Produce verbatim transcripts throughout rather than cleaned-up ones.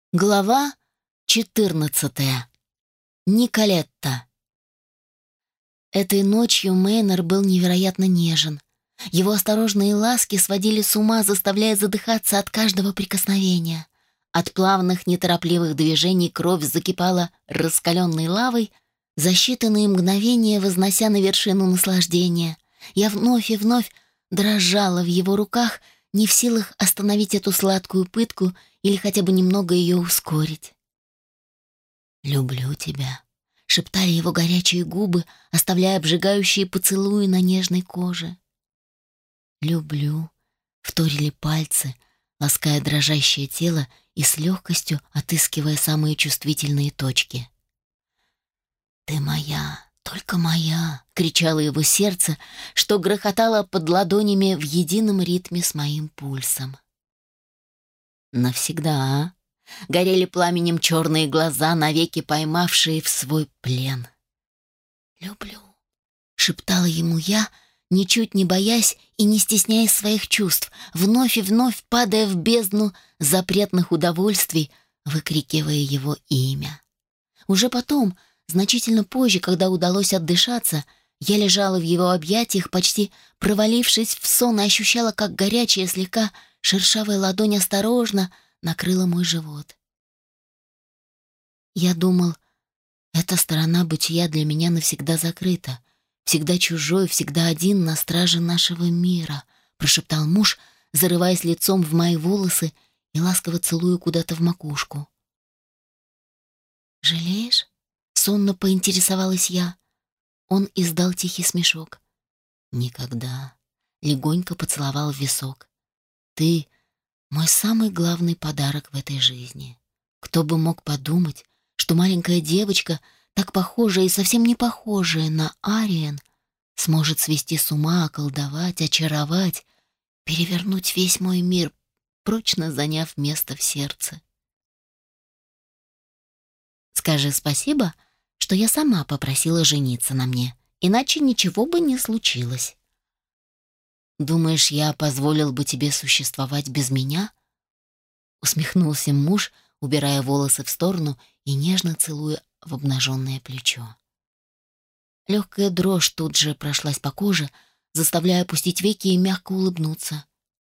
Глава четырнадцатая. Николетта. Этой ночью Мейнер был невероятно нежен. Его осторожные ласки сводили с ума, заставляя задыхаться от каждого прикосновения. От плавных, неторопливых движений кровь закипала раскаленной лавой, за считанные мгновения вознося на вершину наслаждения. Я вновь и вновь дрожала в его руках, не в силах остановить эту сладкую пытку или хотя бы немного ее ускорить. «Люблю тебя», — шептали его горячие губы, оставляя обжигающие поцелуи на нежной коже. «Люблю», — вторили пальцы, лаская дрожащее тело и с легкостью отыскивая самые чувствительные точки. «Ты моя, только моя», — кричало его сердце, что грохотало под ладонями в едином ритме с моим пульсом. «Навсегда», — горели пламенем черные глаза, навеки поймавшие в свой плен. «Люблю», — шептала ему я, ничуть не боясь и не стесняясь своих чувств, вновь и вновь падая в бездну запретных удовольствий, выкрикивая его имя. Уже потом, значительно позже, когда удалось отдышаться, я лежала в его объятиях, почти провалившись в сон, и ощущала, как горячая, слегка шершавая ладонь осторожно накрыла мой живот. Я думал, эта сторона бытия для меня навсегда закрыта, всегда чужой, всегда один на страже нашего мира, прошептал муж, зарываясь лицом в мои волосы и ласково целуя куда-то в макушку. «Жалеешь?» — сонно поинтересовалась я. Он издал тихий смешок. «Никогда», — легонько поцеловал в висок. «Ты — мой самый главный подарок в этой жизни. Кто бы мог подумать, что маленькая девочка, так похожая и совсем не похожая на Ариен, сможет свести с ума, околдовать, очаровать, перевернуть весь мой мир, прочно заняв место в сердце. Скажи спасибо, что я сама попросила жениться на мне, иначе ничего бы не случилось. Думаешь, я позволил бы тебе существовать без меня?» Усмехнулся муж, убирая волосы в сторону и нежно целуя в обнаженное плечо. Легкая дрожь тут же прошлась по коже, заставляя опустить веки и мягко улыбнуться.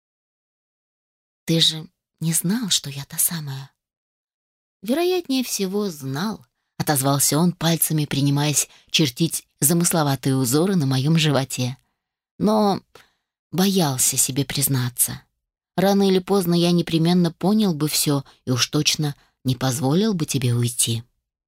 «Ты же не знал, что я та самая?» «Вероятнее всего, знал», — отозвался он пальцами, принимаясь чертить замысловатые узоры на моем животе. «Но боялся себе признаться. Рано или поздно я непременно понял бы все и уж точно не позволил бы тебе уйти».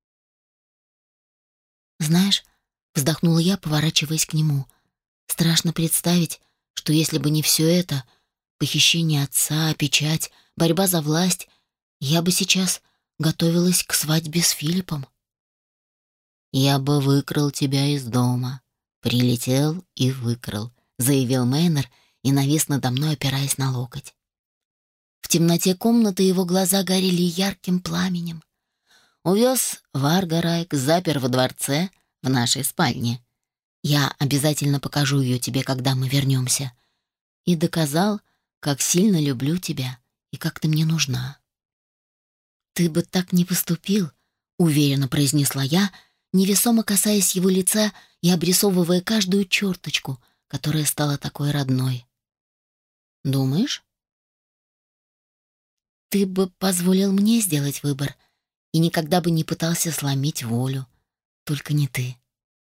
«Знаешь», — вздохнула я, поворачиваясь к нему, «страшно представить, что если бы не все это, похищение отца, печать, борьба за власть, я бы сейчас готовилась к свадьбе с Филиппом». «Я бы выкрал тебя из дома. Прилетел и выкрал», — заявил Мейнер и навис надо мной, опираясь на локоть. В темноте комнаты его глаза горели ярким пламенем. «Увез в Аргарайк, запер во дворце, в нашей спальне. Я обязательно покажу ее тебе, когда мы вернемся. И доказал, как сильно люблю тебя и как ты мне нужна». «Ты бы так не поступил», — уверенно произнесла я, невесомо касаясь его лица и обрисовывая каждую черточку, которая стала такой родной. «Думаешь?» «Ты бы позволил мне сделать выбор и никогда бы не пытался сломить волю. Только не ты».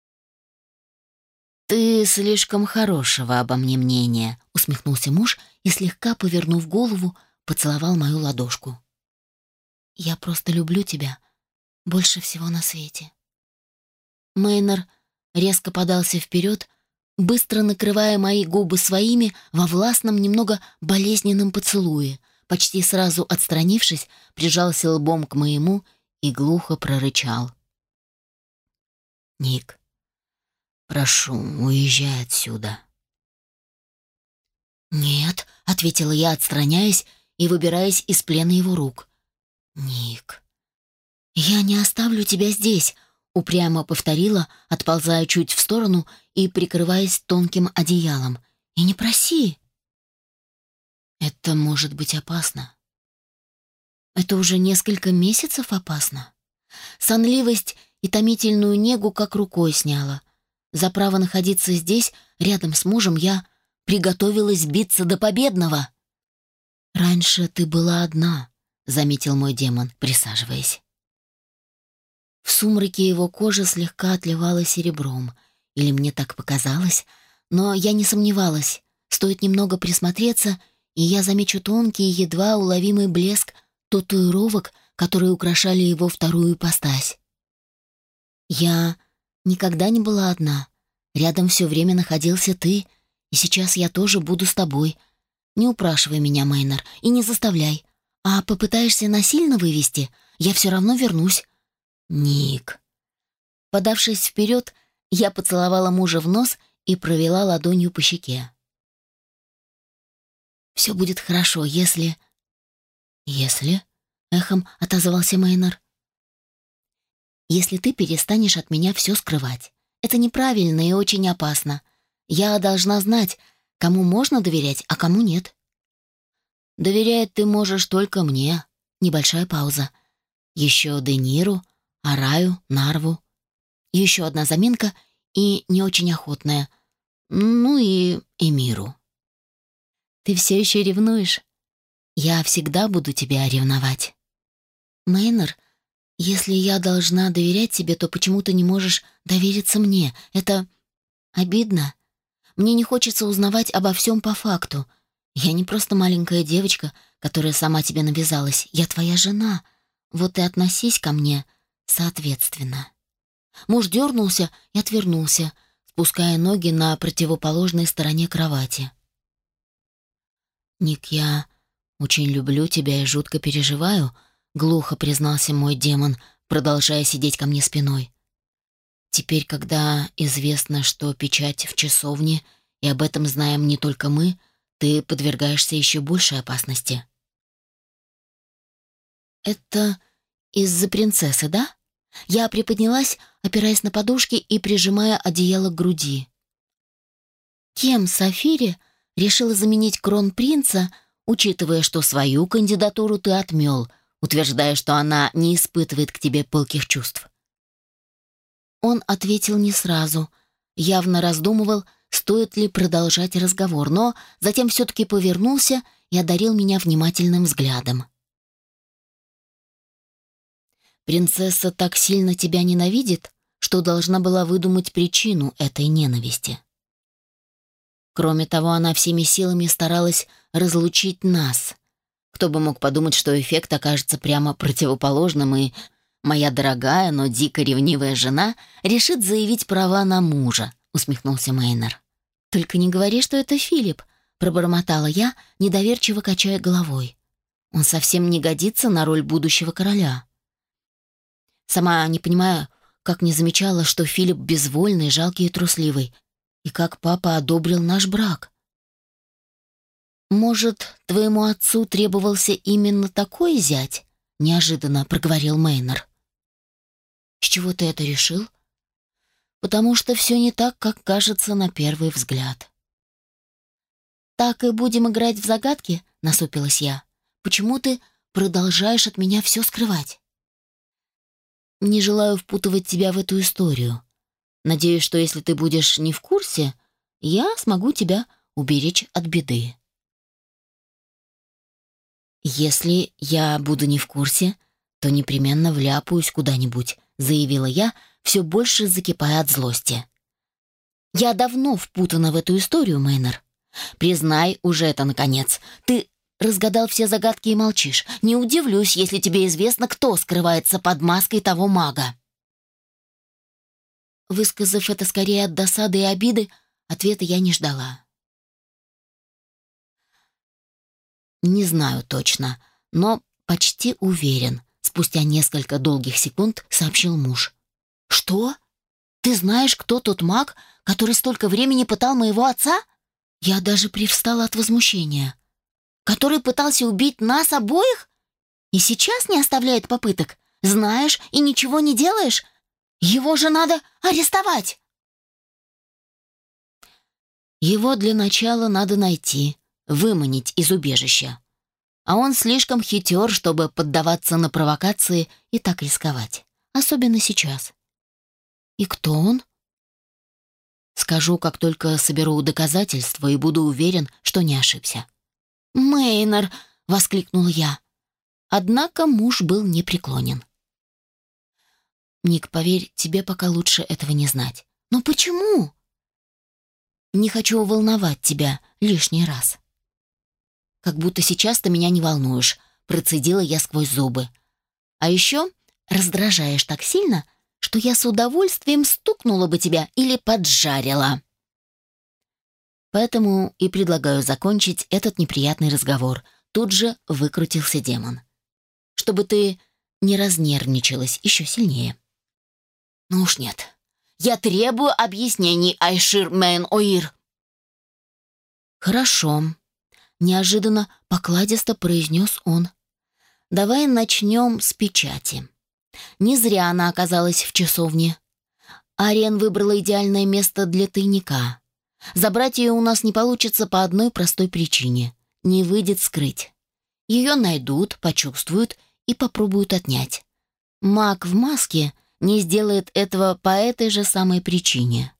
«Ты слишком хорошего обо мне мнения», — усмехнулся муж и, слегка повернув голову, поцеловал мою ладошку. «Я просто люблю тебя больше всего на свете». Мейнер резко подался вперед, быстро накрывая мои губы своими во властном, немного болезненном поцелуе, почти сразу отстранившись, прижался лбом к моему и глухо прорычал. «Ник, прошу, уезжай отсюда». «Нет», — ответила я, отстраняясь и выбираясь из плена его рук. «Ник, я не оставлю тебя здесь», — упрямо повторила, отползая чуть в сторону и прикрываясь тонким одеялом. «И не проси». «Это может быть опасно». Это уже несколько месяцев опасно. Сонливость и томительную негу как рукой сняла. За право находиться здесь, рядом с мужем, я приготовилась биться до победного. «Раньше ты была одна», — заметил мой демон, присаживаясь. В сумраке его кожа слегка отливала серебром. Или мне так показалось, но я не сомневалась. Стоит немного присмотреться, и я замечу тонкий, едва уловимый блеск татуировок, которые украшали его вторую ипостась. Я никогда не была одна. Рядом все время находился ты, и сейчас я тоже буду с тобой. Не упрашивай меня, Мейнер, и не заставляй. А попытаешься насильно вывести, я все равно вернусь. Ник. Подавшись вперед, я поцеловала мужа в нос и провела ладонью по щеке. «Все будет хорошо, если...» «Если?» — эхом отозвался Мейнер. «Если ты перестанешь от меня все скрывать. Это неправильно и очень опасно. Я должна знать, кому можно доверять, а кому нет». «Доверять ты можешь только мне». Небольшая пауза. «Еще Дениру, Араю, Нарву». Еще одна заминка и не очень охотная. Ну и Эмиру. «Ты все еще ревнуешь? Я всегда буду тебя ревновать». «Мейнер, если я должна доверять тебе, то почему ты не можешь довериться мне? Это обидно. Мне не хочется узнавать обо всем по факту. Я не просто маленькая девочка, которая сама тебе навязалась. Я твоя жена. Вот и относись ко мне соответственно». Муж дернулся и отвернулся, спуская ноги на противоположной стороне кровати. «Ник, я очень люблю тебя и жутко переживаю», — глухо признался мой демон, продолжая сидеть ко мне спиной. «Теперь, когда известно, что печать в часовне, и об этом знаем не только мы, ты подвергаешься еще большей опасности». «Это из-за принцессы, да?» Я приподнялась, опираясь на подушки и прижимая одеяло к груди. «Кем Сафири решила заменить кронпринца, учитывая, что свою кандидатуру ты отмел, утверждая, что она не испытывает к тебе пылких чувств?» Он ответил не сразу, явно раздумывал, стоит ли продолжать разговор, но затем все-таки повернулся и одарил меня внимательным взглядом. «Принцесса так сильно тебя ненавидит, что должна была выдумать причину этой ненависти. Кроме того, она всеми силами старалась разлучить нас. Кто бы мог подумать, что эффект окажется прямо противоположным, и моя дорогая, но дико ревнивая жена решит заявить права на мужа», — усмехнулся Мейнер. «Только не говори, что это Филипп», — пробормотала я, недоверчиво качая головой. «Он совсем не годится на роль будущего короля». Сама не понимаю, как не замечала, что Филипп безвольный, жалкий и трусливый, и как папа одобрил наш брак. «Может, твоему отцу требовался именно такой зять?» — неожиданно проговорил Мейнер. «С чего ты это решил?» «Потому что все не так, как кажется на первый взгляд». «Так и будем играть в загадки?» — насупилась я. «Почему ты продолжаешь от меня все скрывать?» «Не желаю впутывать тебя в эту историю. Надеюсь, что если ты будешь не в курсе, я смогу тебя уберечь от беды». «Если я буду не в курсе, то непременно вляпаюсь куда-нибудь», — заявила я, все больше закипая от злости. «Я давно впутана в эту историю, Мейнер. Признай уже это, наконец. Ты разгадал все загадки и молчишь. Не удивлюсь, если тебе известно, кто скрывается под маской того мага». Высказав это скорее от досады и обиды, ответа я не ждала. «Не знаю точно, но почти уверен», — спустя несколько долгих секунд сообщил муж. «Что? Ты знаешь, кто тот маг, который столько времени пытал моего отца?» Я даже привстала от возмущения. «Который пытался убить нас обоих? И сейчас не оставляет попыток? Знаешь и ничего не делаешь? Его же надо арестовать!» «Его для начала надо найти, выманить из убежища. А он слишком хитер, чтобы поддаваться на провокации и так рисковать. Особенно сейчас. И кто он? Скажу, как только соберу доказательства и буду уверен, что не ошибся. «Мейнер!» — воскликнул я. Однако муж был непреклонен. «Ник, поверь, тебе пока лучше этого не знать». «Но почему?» «Не хочу волновать тебя лишний раз». «Как будто сейчас ты меня не волнуешь», — процедила я сквозь зубы. «А еще раздражаешь так сильно, что я с удовольствием стукнула бы тебя или поджарила». Поэтому и предлагаю закончить этот неприятный разговор. Тут же выкрутился демон. Чтобы ты не разнервничалась еще сильнее. Ну уж нет. Я требую объяснений, Айшир Мейн Оир. Хорошо. Неожиданно покладисто произнес он. Давай начнем с печати. Не зря она оказалась в часовне. Ариен выбрала идеальное место для тайника. Забрать ее у нас не получится по одной простой причине. Не выйдет скрыть. Ее найдут, почувствуют и попробуют отнять. Маг в маске не сделает этого по этой же самой причине.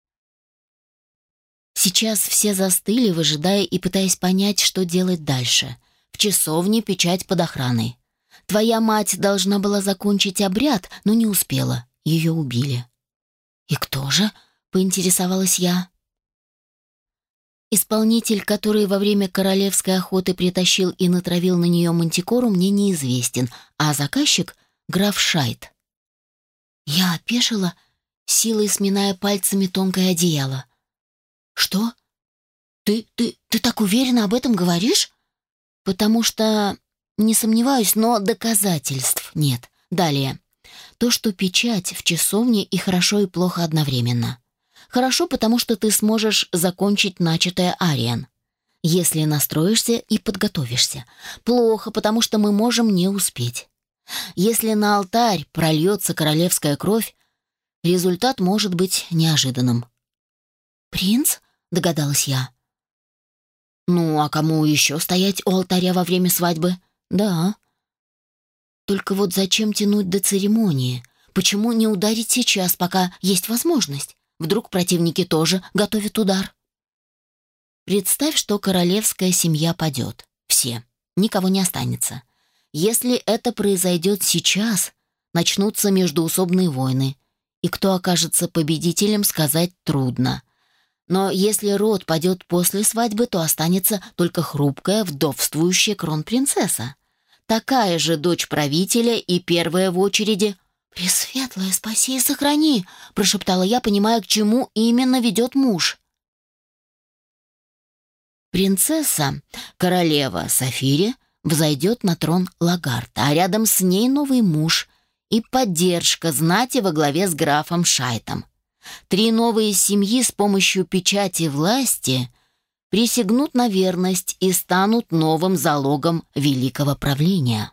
Сейчас все застыли, выжидая и пытаясь понять, что делать дальше. В часовне печать под охраной. Твоя мать должна была закончить обряд, но не успела. Ее убили. «И кто же?» — поинтересовалась я. Исполнитель, который во время королевской охоты притащил и натравил на нее мантикору, мне неизвестен, а заказчик — граф Шайт. Я опешила, силой сминая пальцами тонкое одеяло. «Что? Ты, ты, ты так уверенно об этом говоришь?» «Потому что не сомневаюсь, но доказательств нет. Далее. То, что печать в часовне и хорошо, и плохо одновременно. Хорошо, потому что ты сможешь закончить начатое Ариен, если настроишься и подготовишься. Плохо, потому что мы можем не успеть. Если на алтарь прольется королевская кровь, результат может быть неожиданным». «Принц?» — догадалась я. «Ну, а кому еще стоять у алтаря во время свадьбы?» «Да». «Только вот зачем тянуть до церемонии? Почему не ударить сейчас, пока есть возможность? Вдруг противники тоже готовят удар?» «Представь, что королевская семья падет. Все. Никого не останется. Если это произойдет сейчас, начнутся междоусобные войны. И кто окажется победителем, сказать трудно. Но если род падет после свадьбы, то останется только хрупкая, вдовствующая кронпринцесса. Такая же дочь правителя и первая в очереди. «Пресветлая, спаси и сохрани!» — прошептала я, понимая, к чему именно ведет муж. Принцесса, королева Сафири, взойдет на трон Лагарта, а рядом с ней новый муж и поддержка знати во главе с графом Шайтом. Три новые семьи с помощью печати власти присягнут на верность и станут новым залогом великого правления.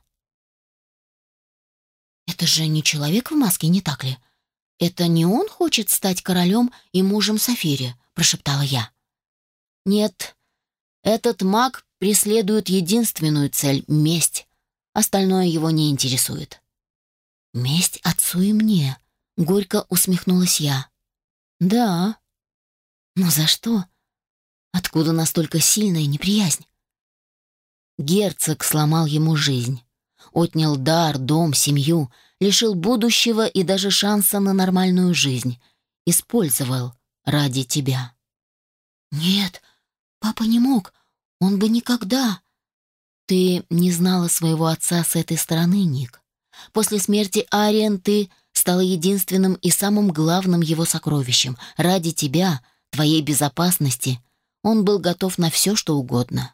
«Это же не человек в маске, не так ли? Это не он хочет стать королем и мужем Сафири?» — прошептала я. «Нет, этот маг преследует единственную цель — месть. Остальное его не интересует». «Месть отцу и мне», — горько усмехнулась я. «Да. Но за что? Откуда настолько сильная неприязнь?» Герцог сломал ему жизнь. Отнял дар, дом, семью, лишил будущего и даже шанса на нормальную жизнь. Использовал ради тебя. «Нет, папа не мог. Он бы никогда...» «Ты не знала своего отца с этой стороны, Ник. После смерти Ариен ты стала единственным и самым главным его сокровищем. Ради тебя, твоей безопасности, он был готов на все, что угодно».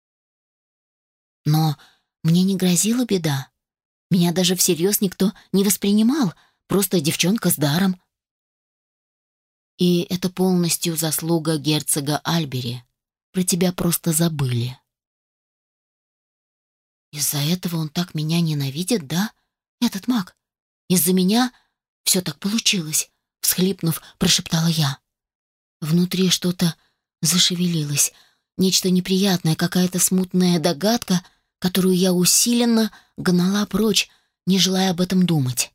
«Но мне не грозила беда. Меня даже всерьез никто не воспринимал, просто девчонка с даром». «И это полностью заслуга герцога Альбери. Про тебя просто забыли». «Из-за этого он так меня ненавидит, да? Этот маг? Из-за меня все так получилось», — всхлипнув, прошептала я. Внутри что-то зашевелилось, нечто неприятное, какая-то смутная догадка, которую я усиленно гнала прочь, не желая об этом думать.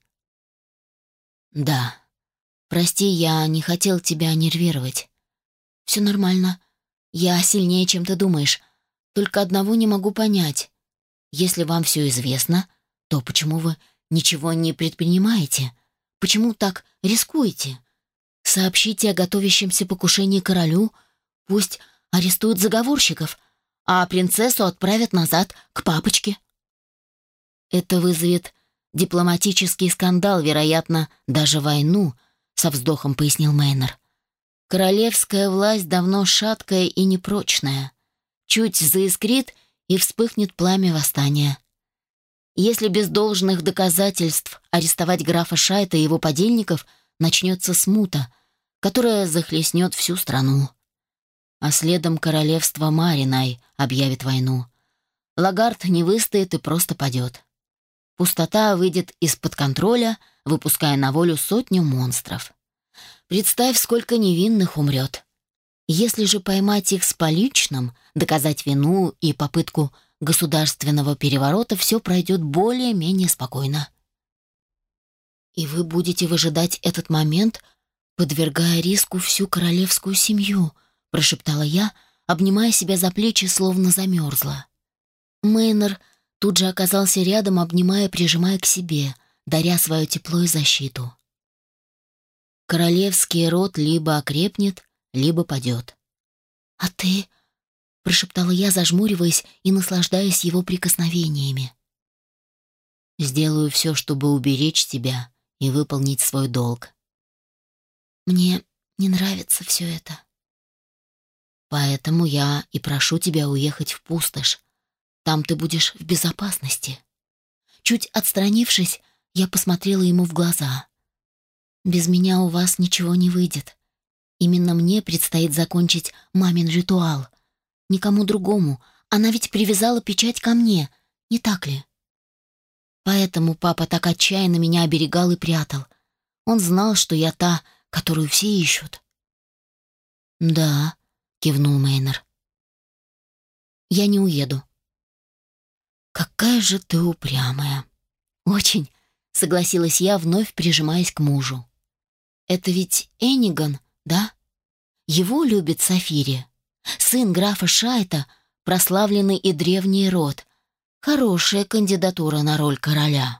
«Да, прости, я не хотел тебя нервировать. Все нормально. Я сильнее, чем ты думаешь. Только одного не могу понять. Если вам все известно, то почему вы ничего не предпринимаете? Почему так рискуете? Сообщите о готовящемся покушении королю, пусть арестуют заговорщиков, а принцессу отправят назад к папочке». «Это вызовет дипломатический скандал, вероятно, даже войну», — со вздохом пояснил Мейнер. «Королевская власть давно шаткая и непрочная. Чуть заискрит, и вспыхнет пламя восстания. Если без должных доказательств арестовать графа Шайта и его подельников, начнется смута, которая захлестнет всю страну. А следом королевство Маринай объявит войну. Лагард не выстоит и просто падет. Пустота выйдет из-под контроля, выпуская на волю сотню монстров. Представь, сколько невинных умрет. Если же поймать их с поличным, доказать вину и попытку государственного переворота, все пройдет более-менее спокойно. И вы будете выжидать этот момент, подвергая риску всю королевскую семью, прошептала я, обнимая себя за плечи, словно замерзла. Мейнер тут же оказался рядом, обнимая, прижимая к себе, даря свое тепло и защиту. Королевский род либо окрепнет, либо падет. «А ты?» — прошептала я, зажмуриваясь и наслаждаясь его прикосновениями. «Сделаю все, чтобы уберечь тебя и выполнить свой долг». «Мне не нравится все это». «Поэтому я и прошу тебя уехать в пустошь. Там ты будешь в безопасности». Чуть отстранившись, я посмотрела ему в глаза. «Без меня у вас ничего не выйдет. Именно мне предстоит закончить мамин ритуал. Никому другому. Она ведь привязала печать ко мне, не так ли? Поэтому папа так отчаянно меня оберегал и прятал. Он знал, что я та, которую все ищут». «Да», — кивнул Мейнер. «Я не уеду». «Какая же ты упрямая». «Очень», — согласилась я, вновь прижимаясь к мужу. «Это ведь Эниган, да? Его любит Сафири. Сын графа Шайта, прославленный и древний род. Хорошая кандидатура на роль короля».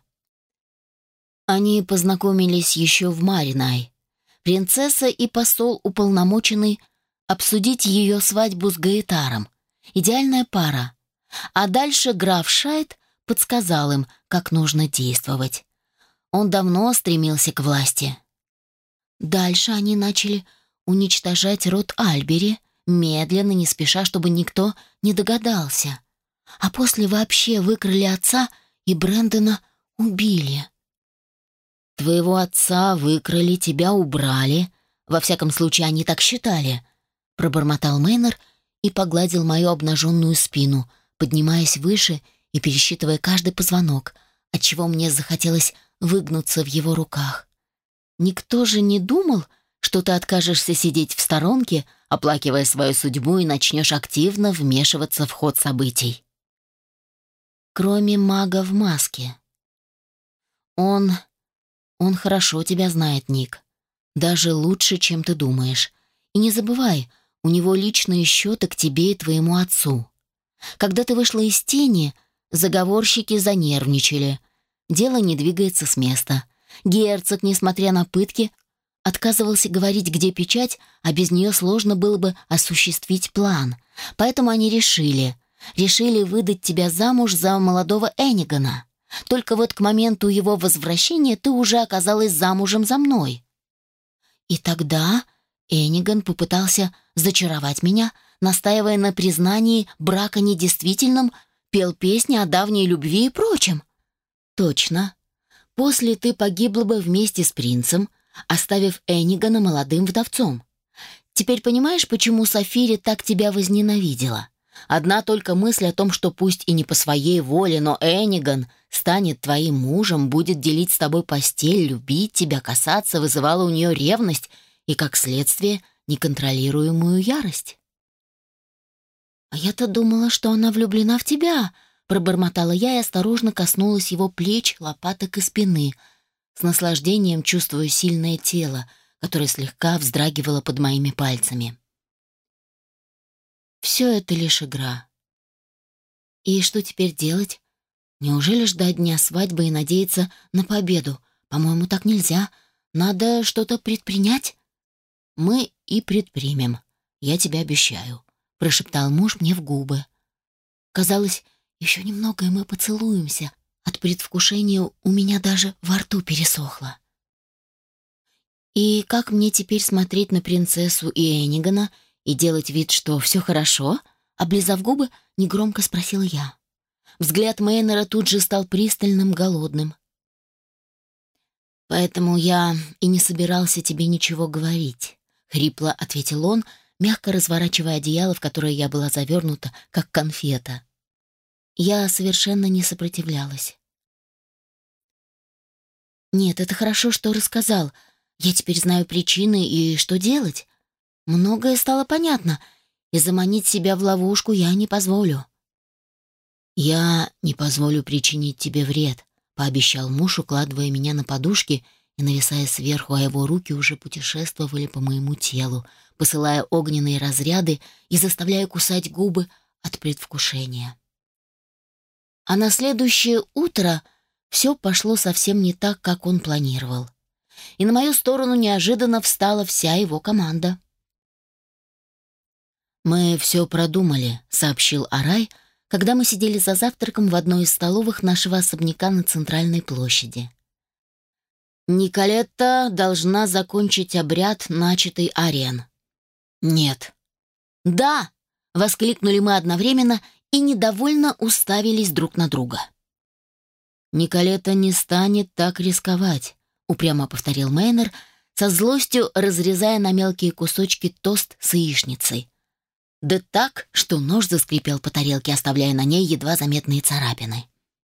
Они познакомились еще в Маринай. Принцесса и посол уполномочены обсудить ее свадьбу с Гаэтаром. Идеальная пара. А дальше граф Шайт подсказал им, как нужно действовать. Он давно стремился к власти. Дальше они начали уничтожать род Альбери, медленно, не спеша, чтобы никто не догадался. А после вообще выкрали отца и Брэндона убили. «Твоего отца выкрали, тебя убрали. Во всяком случае, они так считали», — пробормотал Мейнер и погладил мою обнаженную спину, поднимаясь выше и пересчитывая каждый позвонок, отчего мне захотелось выгнуться в его руках. «Никто же не думал, что ты откажешься сидеть в сторонке, оплакивая свою судьбу, и начнешь активно вмешиваться в ход событий». «Кроме мага в маске. Он... он хорошо тебя знает, Ник. Даже лучше, чем ты думаешь. И не забывай, у него личные счеты к тебе и твоему отцу. Когда ты вышла из тени, заговорщики занервничали. Дело не двигается с места. Герцог, несмотря на пытки, отказывался говорить, где печать, а без нее сложно было бы осуществить план. Поэтому они решили, решили выдать тебя замуж за молодого Энигана. Только вот к моменту его возвращения ты уже оказалась замужем за мной. И тогда Эниган попытался зачаровать меня, настаивая на признании брака недействительным, пел песни о давней любви и прочем. Точно. После ты погибла бы вместе с принцем, оставив Энигана молодым вдовцом. Теперь понимаешь, почему Сафири так тебя возненавидела? Одна только мысль о том, что пусть и не по своей воле, но Эниган станет твоим мужем, будет делить с тобой постель, любить тебя, касаться, вызывала у нее ревность и, как следствие, неконтролируемую ярость. «А я-то думала, что она влюблена в тебя», — пробормотала я и осторожно коснулась его плеч, лопаток и спины, с наслаждением чувствуя сильное тело, которое слегка вздрагивало под моими пальцами. Все это лишь игра. И что теперь делать? Неужели ждать дня свадьбы и надеяться на победу? По-моему, так нельзя. Надо что-то предпринять. Мы и предпримем, я тебе обещаю, прошептал муж мне в губы. Казалось, еще немного, и мы поцелуемся. От предвкушения у меня даже во рту пересохло. И как мне теперь смотреть на принцессу и Энигана и делать вид, что все хорошо? Облизав губы, негромко спросила я. Взгляд Мейнера тут же стал пристальным, голодным. «Поэтому я и не собирался тебе ничего говорить», — хрипло ответил он, мягко разворачивая одеяло, в которое я была завернута, как конфета. Я совершенно не сопротивлялась. «Нет, это хорошо, что рассказал. Я теперь знаю причины и что делать. Многое стало понятно, и заманить себя в ловушку я не позволю». «Я не позволю причинить тебе вред», — пообещал муж, укладывая меня на подушки и нависая сверху, а его руки уже путешествовали по моему телу, посылая огненные разряды и заставляя кусать губы от предвкушения. А на следующее утро все пошло совсем не так, как он планировал. И на мою сторону неожиданно встала вся его команда. «Мы все продумали», — сообщил Арай, когда мы сидели за завтраком в одной из столовых нашего особняка на центральной площади. «Николетта должна закончить обряд, начатый Ариен». «Нет». «Да!» — воскликнули мы одновременно и недовольно уставились друг на друга. «Николетта не станет так рисковать», — упрямо повторил Мейнер, со злостью разрезая на мелкие кусочки тост с яичницей. Да так, что нож заскрипел по тарелке, оставляя на ней едва заметные царапины.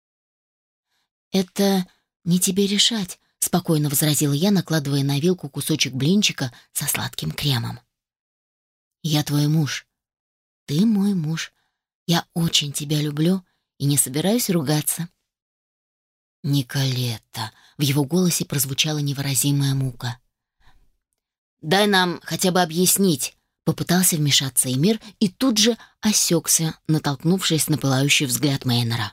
«Это не тебе решать», — спокойно возразила я, накладывая на вилку кусочек блинчика со сладким кремом. «Я твой муж. Ты мой муж. Я очень тебя люблю и не собираюсь ругаться». «Николетта», — в его голосе прозвучала невыразимая мука. «Дай нам хотя бы объяснить», — попытался вмешаться Эмир и тут же осекся, натолкнувшись на пылающий взгляд Мейнера.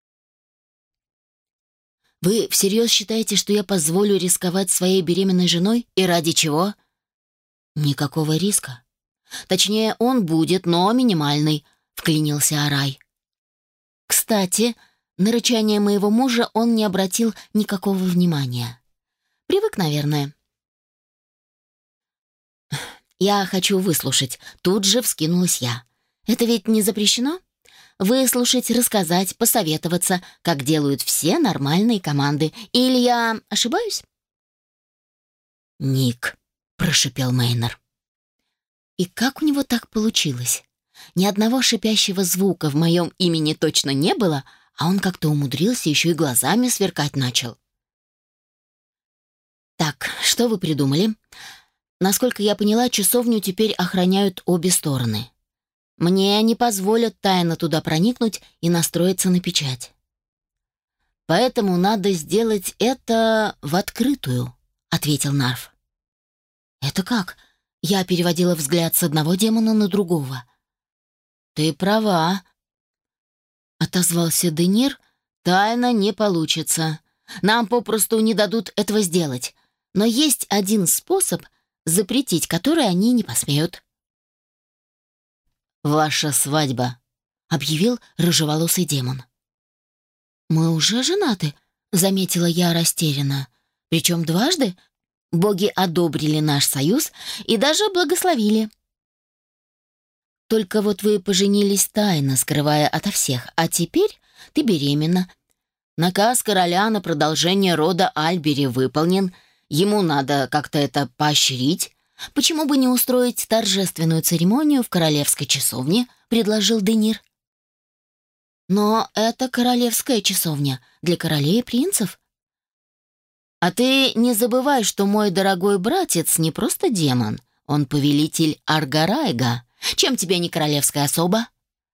«Вы всерьез считаете, что я позволю рисковать своей беременной женой? И ради чего?» «Никакого риска. Точнее, он будет, но минимальный», — вклинился Арай. Кстати, на рычание моего мужа он не обратил никакого внимания. Привык, наверное. «Я хочу выслушать», — тут же вскинулась я. «Это ведь не запрещено? Выслушать, рассказать, посоветоваться, как делают все нормальные команды. Или я ошибаюсь?» «Ник», — прошипел Мейнер. И как у него так получилось? Ни одного шипящего звука в моем имени точно не было, а он как-то умудрился еще и глазами сверкать начал. «Так, что вы придумали?» Насколько я поняла, часовню теперь охраняют обе стороны. Мне не позволят тайно туда проникнуть и настроиться на печать. Поэтому надо сделать это в открытую, ответил Нарф. Это как? Я переводила взгляд с одного демона на другого. Ты права, отозвался Денир. Тайно не получится. Нам попросту не дадут этого сделать. Но есть один способ, запретить который они не посмеют. «Ваша свадьба», — объявил рыжеволосый демон. «Мы уже женаты», — заметила я растерянно. «Причем дважды боги одобрили наш союз и даже благословили». «Только вот вы поженились тайно, скрывая ото всех, а теперь ты беременна. Наказ короля на продолжение рода Альбери выполнен. Ему надо как-то это поощрить. Почему бы не устроить торжественную церемонию в королевской часовне?» — предложил Денир. «Но это королевская часовня для королей и принцев». «А ты не забывай, что мой дорогой братец не просто демон, он повелитель Аргарайга. Чем тебе не королевская особа?»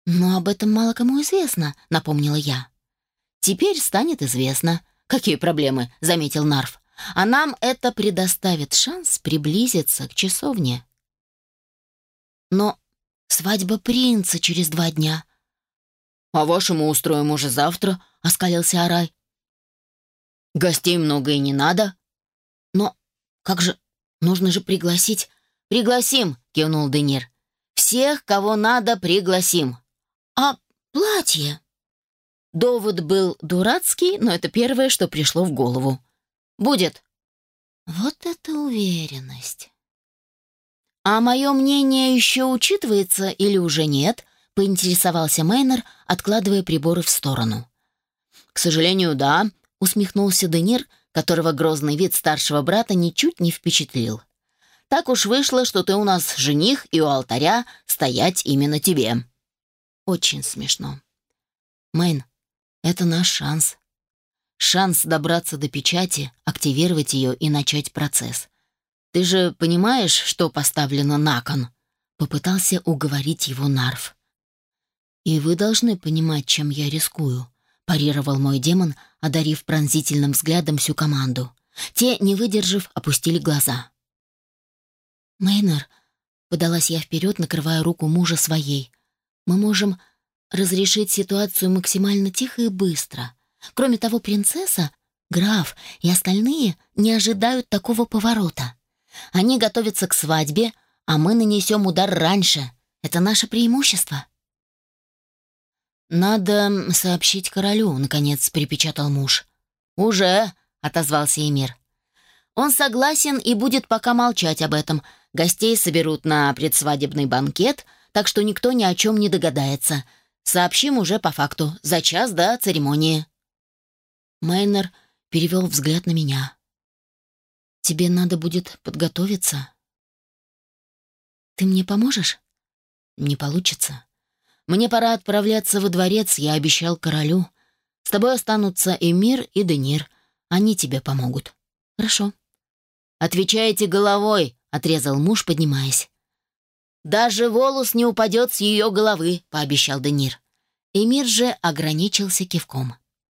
«Но об этом мало кому известно», — напомнила я. «Теперь станет известно. Какие проблемы?» — заметил Нарф. «А нам это предоставит шанс приблизиться к часовне». «Но свадьба принца через два дня». «А вашему устроим уже завтра», — оскалился Арай. «Гостей много и не надо». «Но как же? Нужно же пригласить». «Пригласим», — кивнул Денир. «Всех, кого надо, пригласим». «А платье?» Довод был дурацкий, но это первое, что пришло в голову. «Будет». Вот это уверенность. «А мое мнение еще учитывается или уже нет?» — поинтересовался Мейнер, откладывая приборы в сторону. «К сожалению, да», — усмехнулся Денир, которого грозный вид старшего брата ничуть не впечатлил. «Так уж вышло, что ты у нас жених, и у алтаря стоять именно тебе». Очень смешно. «Мэйн, это наш шанс. Шанс добраться до печати, активировать ее и начать процесс. Ты же понимаешь, что поставлено на кон?» Попытался уговорить его Нарф. «И вы должны понимать, чем я рискую», — парировал мой демон, одарив пронзительным взглядом всю команду. Те, не выдержав, опустили глаза. «Мейнер», — подалась я вперед, накрывая руку мужа своей, — «мы можем разрешить ситуацию максимально тихо и быстро. Кроме того, принцесса, граф и остальные не ожидают такого поворота. Они готовятся к свадьбе, а мы нанесем удар раньше. Это наше преимущество». «Надо сообщить королю», — наконец припечатал муж. «Уже», — отозвался эмир. «Он согласен и будет пока молчать об этом. Гостей соберут на предсвадебный банкет, так что никто ни о чем не догадается. Сообщим уже по факту, за час до церемонии». Мейнер перевел взгляд на меня. «Тебе надо будет подготовиться». «Ты мне поможешь?» «Не получится. Мне пора отправляться во дворец, я обещал королю. С тобой останутся Эмир и Денир. Они тебе помогут». «Хорошо». «Отвечайте головой», — отрезал муж, поднимаясь. «Даже волос не упадет с ее головы», — пообещал Денир. Эмир же ограничился кивком.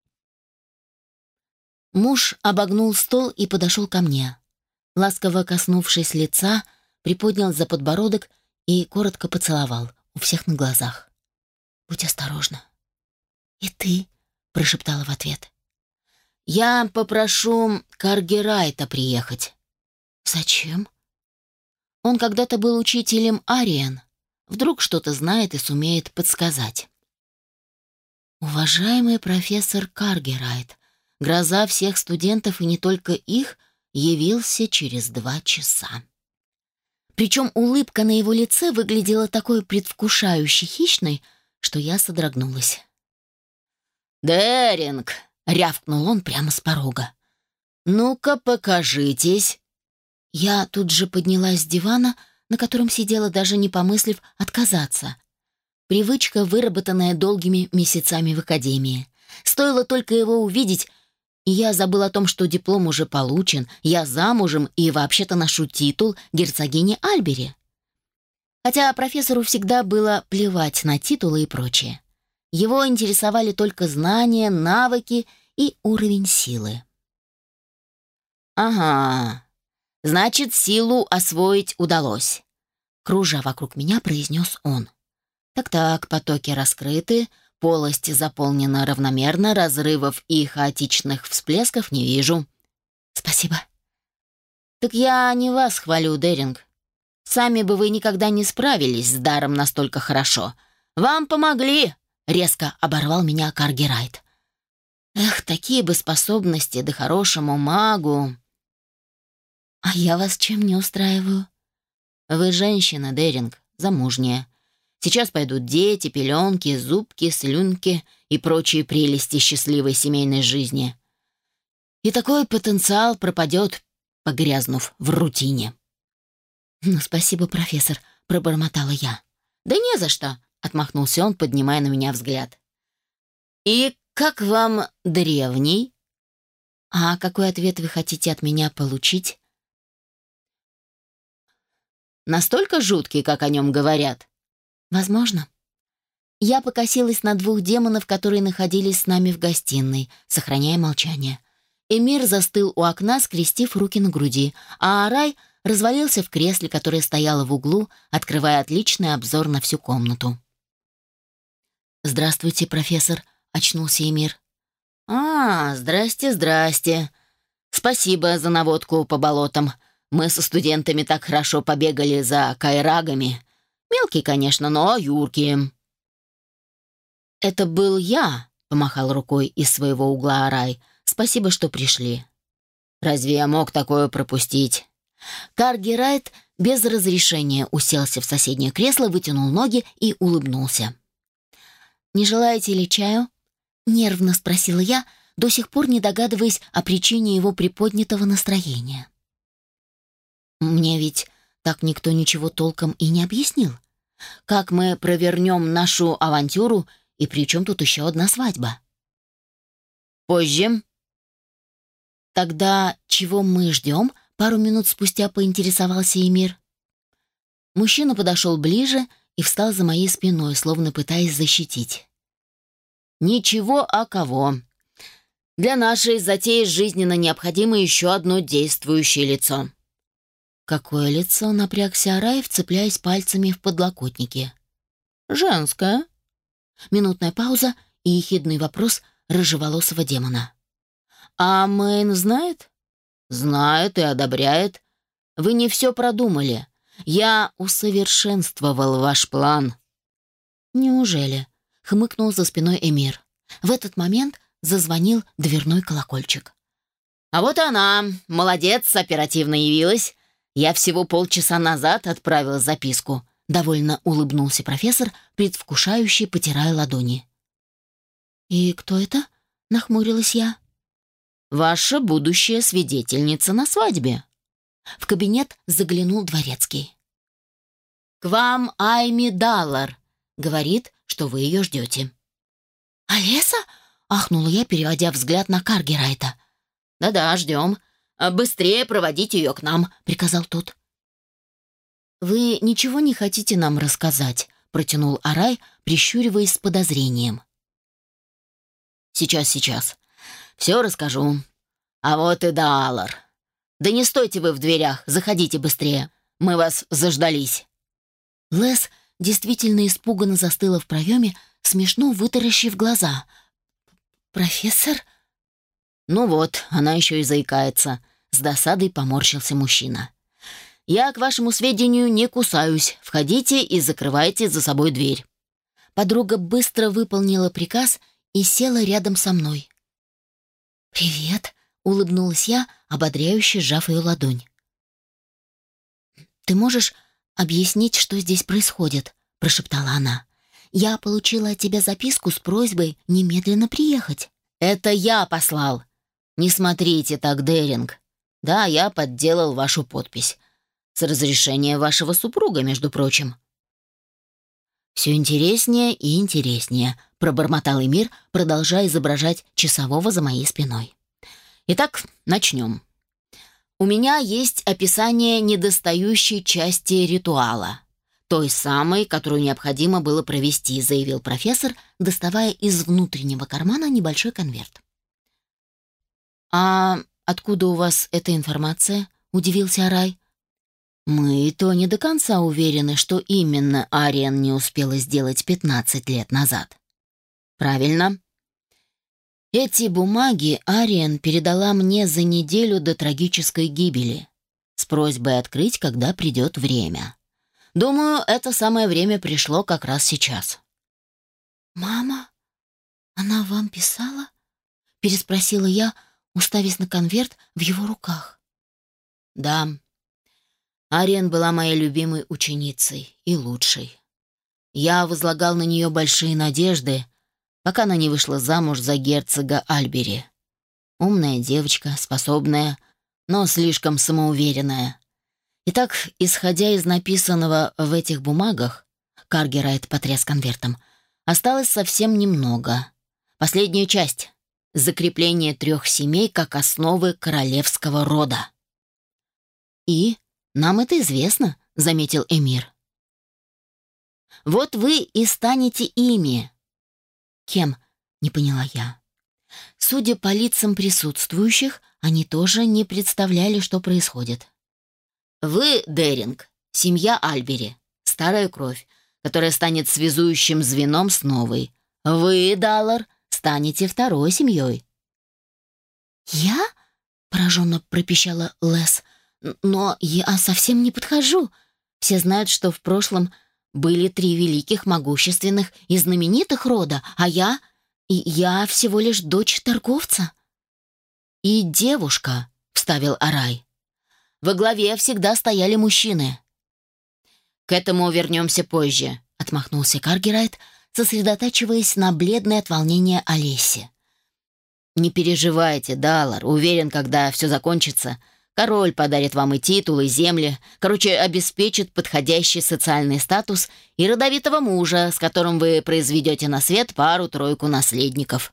Муж обогнул стол и подошел ко мне. Ласково коснувшись лица, приподнял за подбородок и коротко поцеловал у всех на глазах. «Будь осторожна». «И ты», — прошептала в ответ. «Я попрошу Каргерайта приехать». «Зачем?» «Он когда-то был учителем Ариен. Вдруг что-то знает и сумеет подсказать». Уважаемый профессор Каргерайт, гроза всех студентов и не только их, явился через два часа. Причем улыбка на его лице выглядела такой предвкушающе хищной, что я содрогнулась. «Деринг!» — рявкнул он прямо с порога. «Ну-ка, покажитесь!» Я тут же поднялась с дивана, на котором сидела, даже не помыслив отказаться. Привычка, выработанная долгими месяцами в академии. Стоило только его увидеть, и я забыл о том, что диплом уже получен, я замужем и вообще-то ношу титул герцогини Альбери. Хотя профессору всегда было плевать на титулы и прочее. Его интересовали только знания, навыки и уровень силы. «Ага, значит, силу освоить удалось», — кружа вокруг меня, произнес он. «Так-так, потоки раскрыты, полость заполнена равномерно, разрывов и хаотичных всплесков не вижу». «Спасибо». «Так я не вас хвалю, Деринг. Сами бы вы никогда не справились с даром настолько хорошо. Вам помогли», — резко оборвал меня Каргерайт. «Эх, такие бы способности, да хорошему магу». «А я вас чем не устраиваю?» «Вы женщина, Деринг, замужняя. Сейчас пойдут дети, пеленки, зубки, слюнки и прочие прелести счастливой семейной жизни. И такой потенциал пропадет, погрязнув в рутине». «Ну, спасибо, профессор», — пробормотала я. «Да не за что», — отмахнулся он, поднимая на меня взгляд. «И как вам древний?» «А какой ответ вы хотите от меня получить?» «Настолько жуткий, как о нем говорят?» «Возможно». Я покосилась на двух демонов, которые находились с нами в гостиной, сохраняя молчание. Эмир застыл у окна, скрестив руки на груди, а Арай развалился в кресле, которое стояло в углу, открывая отличный обзор на всю комнату. «Здравствуйте, профессор», — очнулся Эмир. «А, здрасте, здрасте. Спасибо за наводку по болотам. Мы со студентами так хорошо побегали за кайрагами. Мелкие, конечно, но юркие». «Это был я», — помахал рукой из своего угла Арай. «Спасибо, что пришли». «Разве я мог такое пропустить?» Каргерайт без разрешения уселся в соседнее кресло, вытянул ноги и улыбнулся. «Не желаете ли чаю?» — нервно спросила я, до сих пор не догадываясь о причине его приподнятого настроения. «Мне ведь так никто ничего толком и не объяснил. Как мы провернем нашу авантюру, и при чем тут еще одна свадьба?» «Позже». «Тогда чего мы ждем?» — пару минут спустя поинтересовался Эмир. Мужчина подошел ближе и встал за моей спиной, словно пытаясь защитить. «Ничего, а кого? Для нашей затеи жизненно необходимо еще одно действующее лицо». «Какое лицо?» — напрягся Арай, вцепляясь пальцами в подлокотники. «Женское». Минутная пауза и ехидный вопрос рыжеволосого демона. «А Мэйн знает?» «Знает и одобряет. Вы не все продумали. Я усовершенствовал ваш план». «Неужели?» — хмыкнул за спиной Эмир. В этот момент зазвонил дверной колокольчик. «А вот она, молодец, оперативно явилась. Я всего полчаса назад отправил записку», — довольно улыбнулся профессор, предвкушающе потирая ладони. «И кто это?» — нахмурилась я. «Ваша будущая свидетельница на свадьбе». В кабинет заглянул дворецкий. «К вам Айми Даллар. Говорит, что вы ее ждете». «Олеса?» — ахнула я, переводя взгляд на Каргерайта. «Да-да, ждем. Быстрее проводите ее к нам», — приказал тот. «Вы ничего не хотите нам рассказать?» — протянул Арай, прищуриваясь с подозрением. «Сейчас, сейчас. Все расскажу. А вот и Даллар. Да не стойте вы в дверях, заходите быстрее. Мы вас заждались». Лес действительно испуганно застыла в проеме, смешно вытаращив глаза. «Профессор?» «Ну вот, она еще и заикается», — с досадой поморщился мужчина. «Я, к вашему сведению, не кусаюсь. Входите и закрывайте за собой дверь». Подруга быстро выполнила приказ и села рядом со мной. «Привет», — улыбнулась я, ободряюще сжав ее ладонь. «Ты можешь объяснить, что здесь происходит?» — прошептала она. «Я получила от тебя записку с просьбой немедленно приехать». «Это я послал. Не смотрите так, Деринг. Да, я подделал вашу подпись. С разрешения вашего супруга, между прочим». «Все интереснее и интереснее», — пробормотал Эмир, продолжая изображать часового за моей спиной. «Итак, начнем. У меня есть описание недостающей части ритуала, той самой, которую необходимо было провести», — заявил профессор, доставая из внутреннего кармана небольшой конверт. «А откуда у вас эта информация?» — удивился Арай. «Мы и то не до конца уверены, что именно Ариен не успела сделать пятнадцать лет назад». «Правильно. Эти бумаги Ариен передала мне за неделю до трагической гибели с просьбой открыть, когда придет время. Думаю, это самое время пришло как раз сейчас». «Мама? Она вам писала?» — переспросила я, уставясь на конверт в его руках. «Да. Ариен была моей любимой ученицей и лучшей. Я возлагал на нее большие надежды, пока она не вышла замуж за герцога Альбери. Умная девочка, способная, но слишком самоуверенная. Итак, исходя из написанного в этих бумагах, Каргерайт потряс конвертом, осталось совсем немного. Последняя часть — закрепление трех семей как основы королевского рода. «И нам это известно», — заметил Эмир. Вот вы и станете ими». «Кем?» — не поняла я. Судя по лицам присутствующих, они тоже не представляли, что происходит. «Вы, Деринг, семья Альбери, старая кровь, которая станет связующим звеном с новой. Вы, Даллар, станете второй семьей». «Я?» — пораженно пропищала Лес. «Но я совсем не подхожу. Все знают, что в прошлом были три великих, могущественных и знаменитых рода, а я... и я всего лишь дочь торговца». «И девушка», — вставил Арай. «Во главе всегда стояли мужчины». «К этому вернемся позже», — отмахнулся Каргерайт, сосредотачиваясь на бледной от волнения Олесе. «Не переживайте, Даллар. Уверен, когда все закончится, король подарит вам и титул, и земли. Короче, обеспечит подходящий социальный статус и родовитого мужа, с которым вы произведете на свет пару-тройку наследников».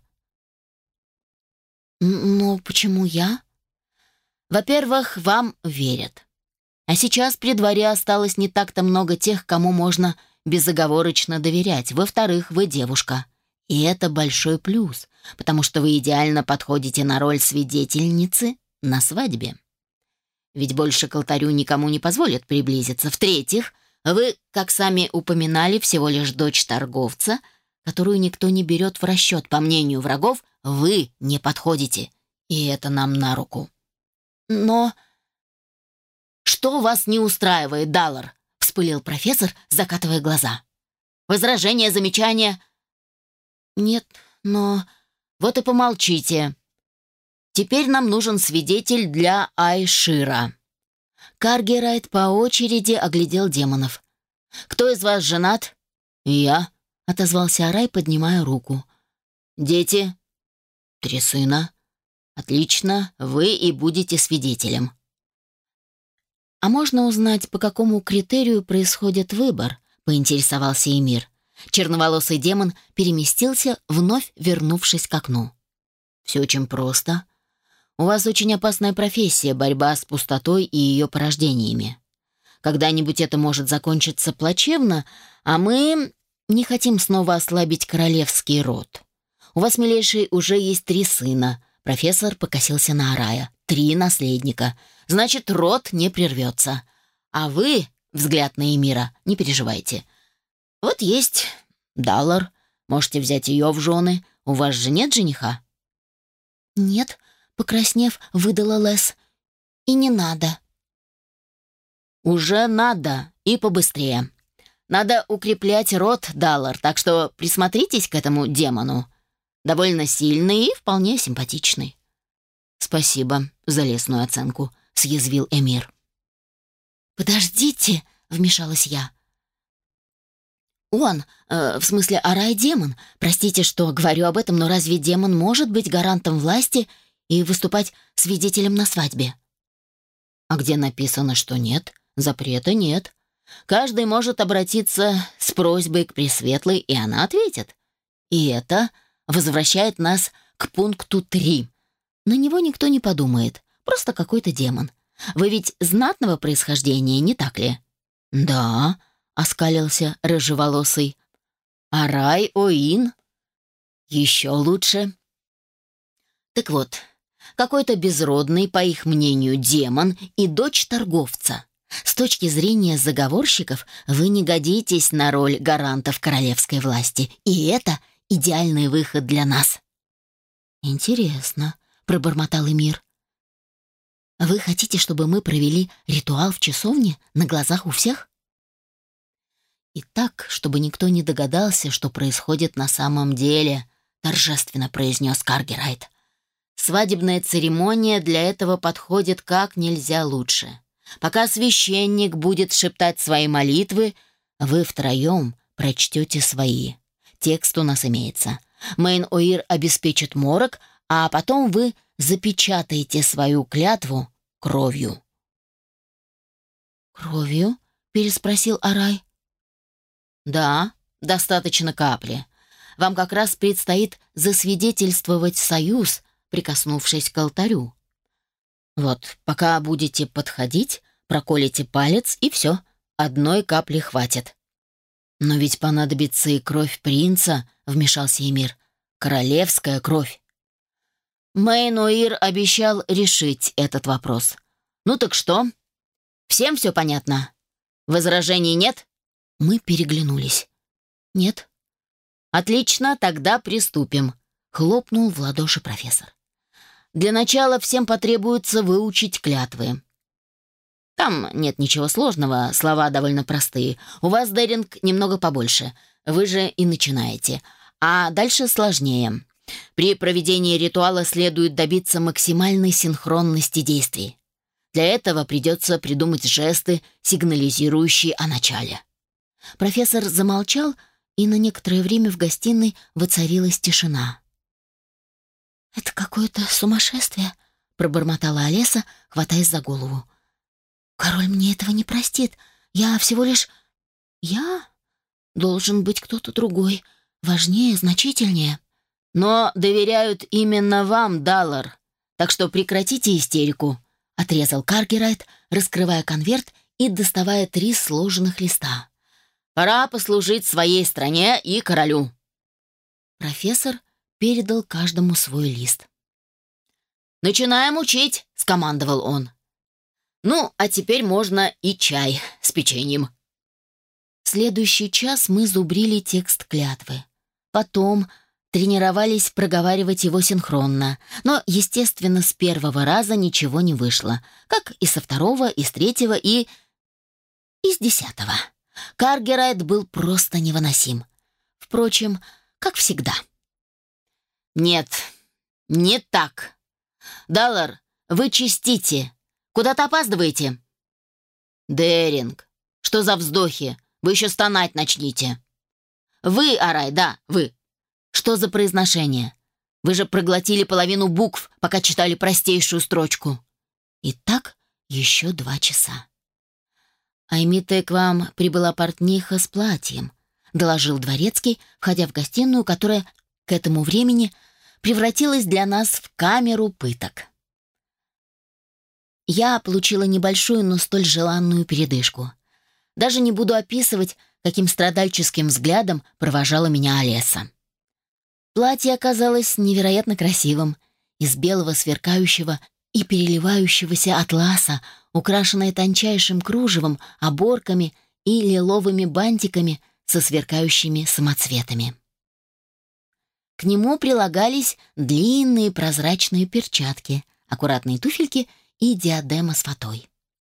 «Но почему я?» «Во-первых, вам верят. А сейчас при дворе осталось не так-то много тех, кому можно безоговорочно доверять. Во-вторых, вы девушка. И это большой плюс, потому что вы идеально подходите на роль свидетельницы на свадьбе. Ведь больше к алтарю никому не позволят приблизиться. В-третьих, вы, как сами упоминали, всего лишь дочь торговца, которую никто не берет в расчет. По мнению врагов, вы не подходите. И это нам на руку». «Но...» «Что вас не устраивает, Даллар?» — вспылил профессор, закатывая глаза. «Возражения, замечания?» «Нет, но...» «Вот и помолчите. Теперь нам нужен свидетель для Айшира». Каргерайт по очереди оглядел демонов. «Кто из вас женат?» «Я», — отозвался Арай, поднимая руку. «Дети?» «Три сына». «Отлично, вы и будете свидетелем». «А можно узнать, по какому критерию происходит выбор?» — поинтересовался Эмир. Черноволосый демон переместился, вновь вернувшись к окну. «Все очень просто. У вас очень опасная профессия — борьба с пустотой и ее порождениями. Когда-нибудь это может закончиться плачевно, а мы не хотим снова ослабить королевский род. У вас, милейший, уже есть три сына». Профессор покосился на Арая. «Три наследника. Значит, род не прервется. А вы, взгляд на Эмира, не переживайте. Вот есть Даллар. Можете взять ее в жены. У вас же нет жениха?» «Нет», — покраснев, выдала Лес. «И не надо». «Уже надо. И побыстрее. Надо укреплять род, Даллар, так что присмотритесь к этому демону. Довольно сильный и вполне симпатичный». «Спасибо за лестную оценку», — съязвил Эмир. «Подождите», — вмешалась я. «Он, э, в смысле Арай-демон. Простите, что говорю об этом, но разве демон может быть гарантом власти и выступать свидетелем на свадьбе?» «А где написано, что нет? Запрета нет. Каждый может обратиться с просьбой к Пресветлой, и она ответит. И это возвращает нас к пункту три. На него никто не подумает, просто какой-то демон. Вы ведь знатного происхождения, не так ли?» «Да», — оскалился рыжеволосый. «Арай Оин? Еще лучше». «Так вот, какой-то безродный, по их мнению, демон и дочь торговца. С точки зрения заговорщиков вы не годитесь на роль гарантов королевской власти, и это идеальный выход для нас». «Интересно», — пробормотал Эмир. «Вы хотите, чтобы мы провели ритуал в часовне на глазах у всех?» «И так, чтобы никто не догадался, что происходит на самом деле», — торжественно произнес Каргерайт. «Свадебная церемония для этого подходит как нельзя лучше. Пока священник будет шептать свои молитвы, вы втроем прочтете свои. Текст у нас имеется. Мейн-Оир обеспечит морок, а потом вы запечатаете свою клятву кровью». «Кровью?» — переспросил Арай. «Да, достаточно капли. Вам как раз предстоит засвидетельствовать союз, прикоснувшись к алтарю. Вот, пока будете подходить, проколите палец, и все, одной капли хватит». «Но ведь понадобится и кровь принца», — вмешался Эмир. «Королевская кровь». Мейнуир обещал решить этот вопрос. «Ну так что? Всем все понятно? Возражений нет?» Мы переглянулись. «Нет». «Отлично, тогда приступим», — хлопнул в ладоши профессор. «Для начала всем потребуется выучить клятвы. Там нет ничего сложного, слова довольно простые. У вас, Деринг, немного побольше. Вы же и начинаете. А дальше сложнее. При проведении ритуала следует добиться максимальной синхронности действий. Для этого придется придумать жесты, сигнализирующие о начале». Профессор замолчал, и на некоторое время в гостиной воцарилась тишина. «Это какое-то сумасшествие», — пробормотала Олеса, хватаясь за голову. «Король мне этого не простит. Я всего лишь... Я? Должен быть кто-то другой, важнее, значительнее». «Но доверяют именно вам, Даллар, так что прекратите истерику», — отрезал Каргерайт, раскрывая конверт и доставая три сложенных листа. «Пора послужить своей стране и королю». Профессор передал каждому свой лист. «Начинаем учить», — скомандовал он. «Ну, а теперь можно и чай с печеньем». В следующий час мы зубрили текст клятвы. Потом тренировались проговаривать его синхронно, но, естественно, с первого раза ничего не вышло, как и со второго, и с третьего, и... и с десятого. Каргерайт был просто невыносим. Впрочем, как всегда. «Нет, не так. Даллар, вы чистите. Куда-то опаздываете?» «Деринг, что за вздохи? Вы еще стонать начните». «Вы, Арай, да, вы. Что за произношение? Вы же проглотили половину букв, пока читали простейшую строчку». И так еще два часа. «Аймите, к вам прибыла портниха с платьем», — доложил дворецкий, входя в гостиную, которая к этому времени превратилась для нас в камеру пыток. Я получила небольшую, но столь желанную передышку. Даже не буду описывать, каким страдальческим взглядом провожала меня Олеса. Платье оказалось невероятно красивым, из белого сверкающего и переливающегося атласа, украшенное тончайшим кружевом, оборками и лиловыми бантиками со сверкающими самоцветами. К нему прилагались длинные прозрачные перчатки, аккуратные туфельки и диадема с фатой.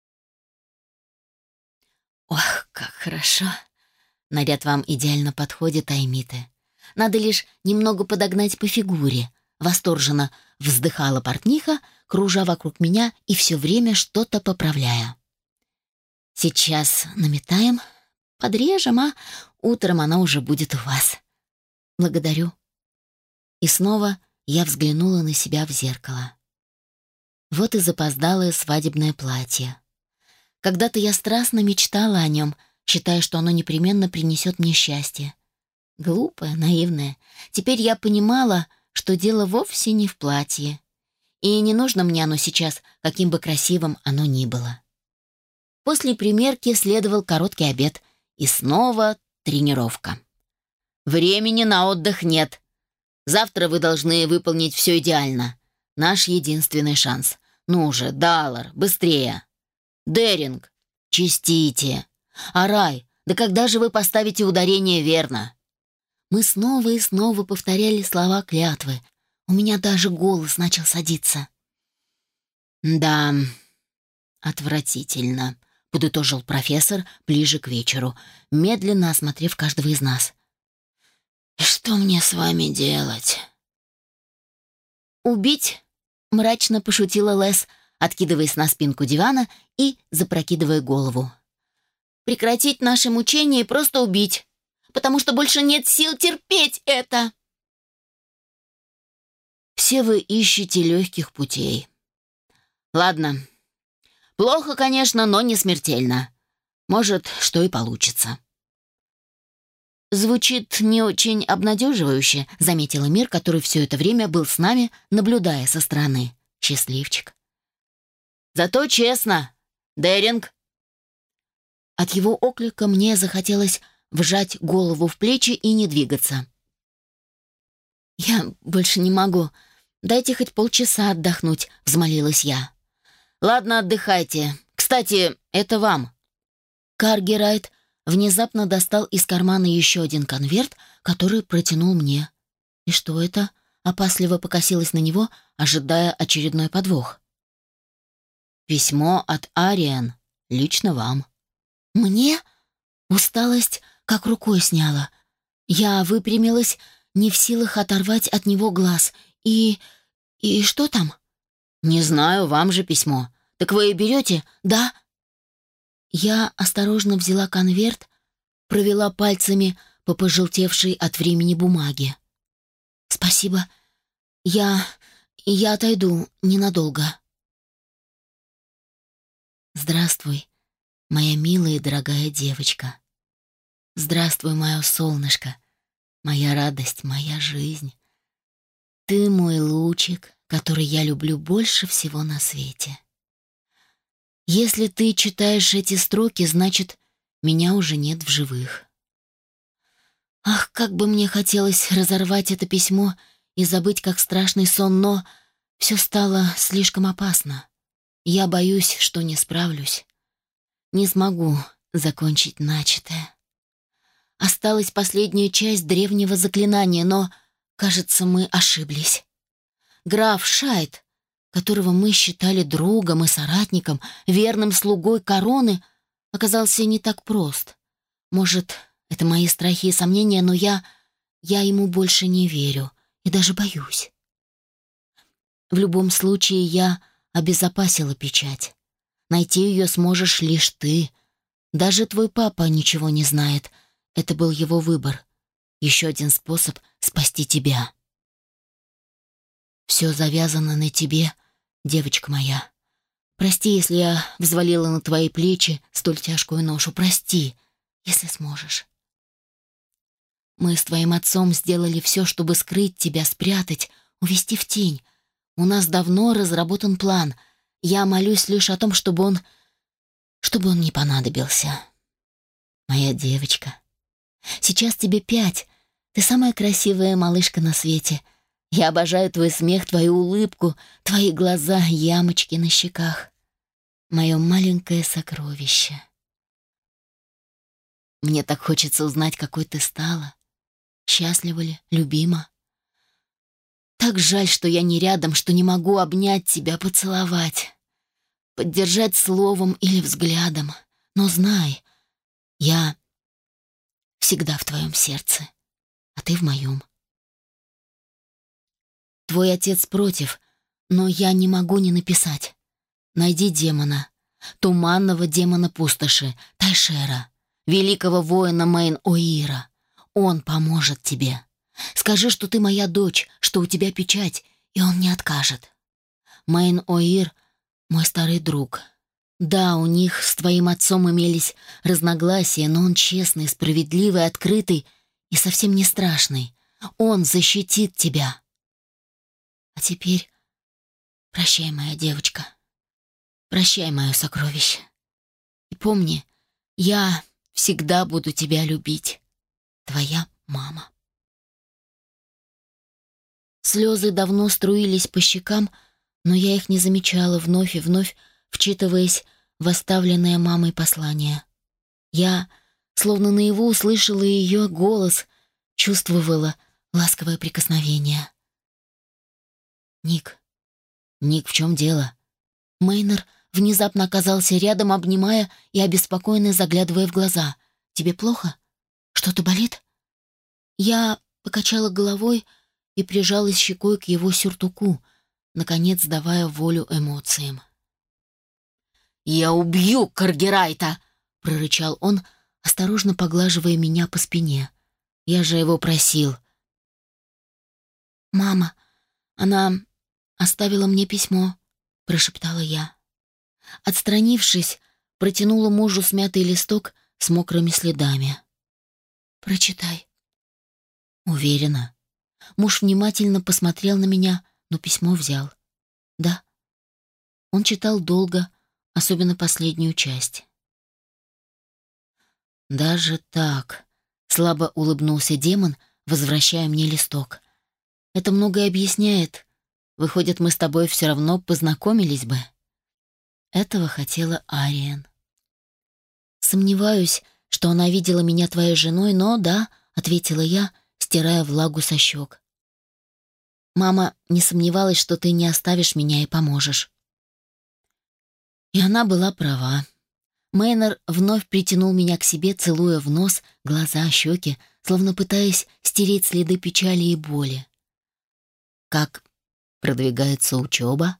«Ох, как хорошо! Наряд вам идеально подходит, Аймите. Надо лишь немного подогнать по фигуре», — восторженно вздыхала портниха, кружа вокруг меня и все время что-то поправляя. «Сейчас наметаем, подрежем, а утром она уже будет у вас. Благодарю». И снова я взглянула на себя в зеркало. Вот и запоздалое свадебное платье. Когда-то я страстно мечтала о нем, считая, что оно непременно принесет мне счастье. Глупая, наивная. Теперь я понимала, что дело вовсе не в платье. И не нужно мне оно сейчас, каким бы красивым оно ни было. После примерки следовал короткий обед. И снова тренировка. «Времени на отдых нет. Завтра вы должны выполнить все идеально. Наш единственный шанс. Ну же, Даллар, быстрее. Деринг, чистите. Арай, да когда же вы поставите ударение верно?» Мы снова и снова повторяли слова клятвы. У меня даже голос начал садиться. «Да, отвратительно», — подытожил профессор ближе к вечеру, медленно осмотрев каждого из нас. «И что мне с вами делать?» «Убить?» — мрачно пошутила Лес, откидываясь на спинку дивана и запрокидывая голову. «Прекратить наши мучения и просто убить, потому что больше нет сил терпеть это!» «Все вы ищете легких путей. Ладно, плохо, конечно, но не смертельно. Может, что и получится». «Звучит не очень обнадеживающе», — заметила Мир, который все это время был с нами, наблюдая со стороны. Счастливчик. «Зато честно. Деринг». От его оклика мне захотелось вжать голову в плечи и не двигаться. «Я больше не могу. Дайте хоть полчаса отдохнуть», — взмолилась я. «Ладно, отдыхайте. Кстати, это вам». Каргерайт внезапно достал из кармана еще один конверт, который протянул мне. «И что это?» — опасливо покосилась на него, ожидая очередной подвох. «Письмо от Ариэн. Лично вам». «Мне?» Усталость как рукой сняла. Я выпрямилась, не в силах оторвать от него глаз. И... и что там? «Не знаю, вам же письмо. Так вы и берете?» «Да». Я осторожно взяла конверт, провела пальцами по пожелтевшей от времени бумаге. «Спасибо. Я... я отойду ненадолго». «Здравствуй, моя милая и дорогая девочка. Здравствуй, мое солнышко, моя радость, моя жизнь. Ты мой лучик, который я люблю больше всего на свете. Если ты читаешь эти строки, значит, меня уже нет в живых. Ах, как бы мне хотелось разорвать это письмо и забыть, как страшный сон, но все стало слишком опасно. Я боюсь, что не справлюсь. Не смогу закончить начатое. Осталась последняя часть древнего заклинания, но, кажется, мы ошиблись. Граф Шайт, которого мы считали другом и соратником, верным слугой короны, оказался не так прост. Может, это мои страхи и сомнения, но я... я ему больше не верю и даже боюсь. В любом случае, я обезопасила печать. Найти ее сможешь лишь ты. Даже твой папа ничего не знает. Это был его выбор. Еще один способ спасти тебя. Все завязано на тебе, девочка моя. Прости, если я взвалила на твои плечи столь тяжкую ношу. Прости, если сможешь. Мы с твоим отцом сделали все, чтобы скрыть тебя, спрятать, увести в тень. У нас давно разработан план. Я молюсь лишь о том, чтобы он... чтобы он не понадобился. Моя девочка. Сейчас тебе пять. Ты самая красивая малышка на свете. Я обожаю твой смех, твою улыбку, твои глаза, ямочки на щеках. Мое маленькое сокровище. Мне так хочется узнать, какой ты стала. Счастлива ли, любима? Так жаль, что я не рядом, что не могу обнять тебя, поцеловать, поддержать словом или взглядом. Но знай, я всегда в твоем сердце, а ты в моем. Твой отец против, но я не могу не написать. Найди демона, туманного демона пустоши, Тайшера, великого воина Мейн-Оира. Он поможет тебе. Скажи, что ты моя дочь, что у тебя печать, и он не откажет. Мейн-Оир — мой старый друг. Да, у них с твоим отцом имелись разногласия, но он честный, справедливый, открытый и совсем не страшный. Он защитит тебя. А теперь прощай, моя девочка. Прощай, мое сокровище. И помни, я всегда буду тебя любить. Твоя мама. Слезы давно струились по щекам, но я их не замечала, вновь и вновь вчитываясь в оставленное мамой послание. Я, словно наяву, услышала ее голос, чувствовала ласковое прикосновение. «Ник, Ник, в чем дело?» Мейнер внезапно оказался рядом, обнимая и обеспокоенно заглядывая в глаза. «Тебе плохо? Что-то болит?» Я покачала головой и прижалась щекой к его сюртуку, наконец давая волю эмоциям. «Я убью Каргерайта!» — прорычал он, осторожно поглаживая меня по спине. Я же его просил. «Мама, она оставила мне письмо», — прошептала я. Отстранившись, протянула мужу смятый листок с мокрыми следами. «Прочитай». «Уверена». Муж внимательно посмотрел на меня, но письмо взял. «Да». Он читал долго, особенно последнюю часть. «Даже так, Слабо улыбнулся демон, возвращая мне листок. «Это многое объясняет. Выходит, мы с тобой все равно познакомились бы». Этого хотела Ариен. «Сомневаюсь, что она видела меня твоей женой, но да», — ответила я, стирая влагу со щек. «Мама не сомневалась, что ты не оставишь меня и поможешь». И она была права. Мейнер вновь притянул меня к себе, целуя в нос, глаза, щеки, словно пытаясь стереть следы печали и боли. «Как продвигается учеба?»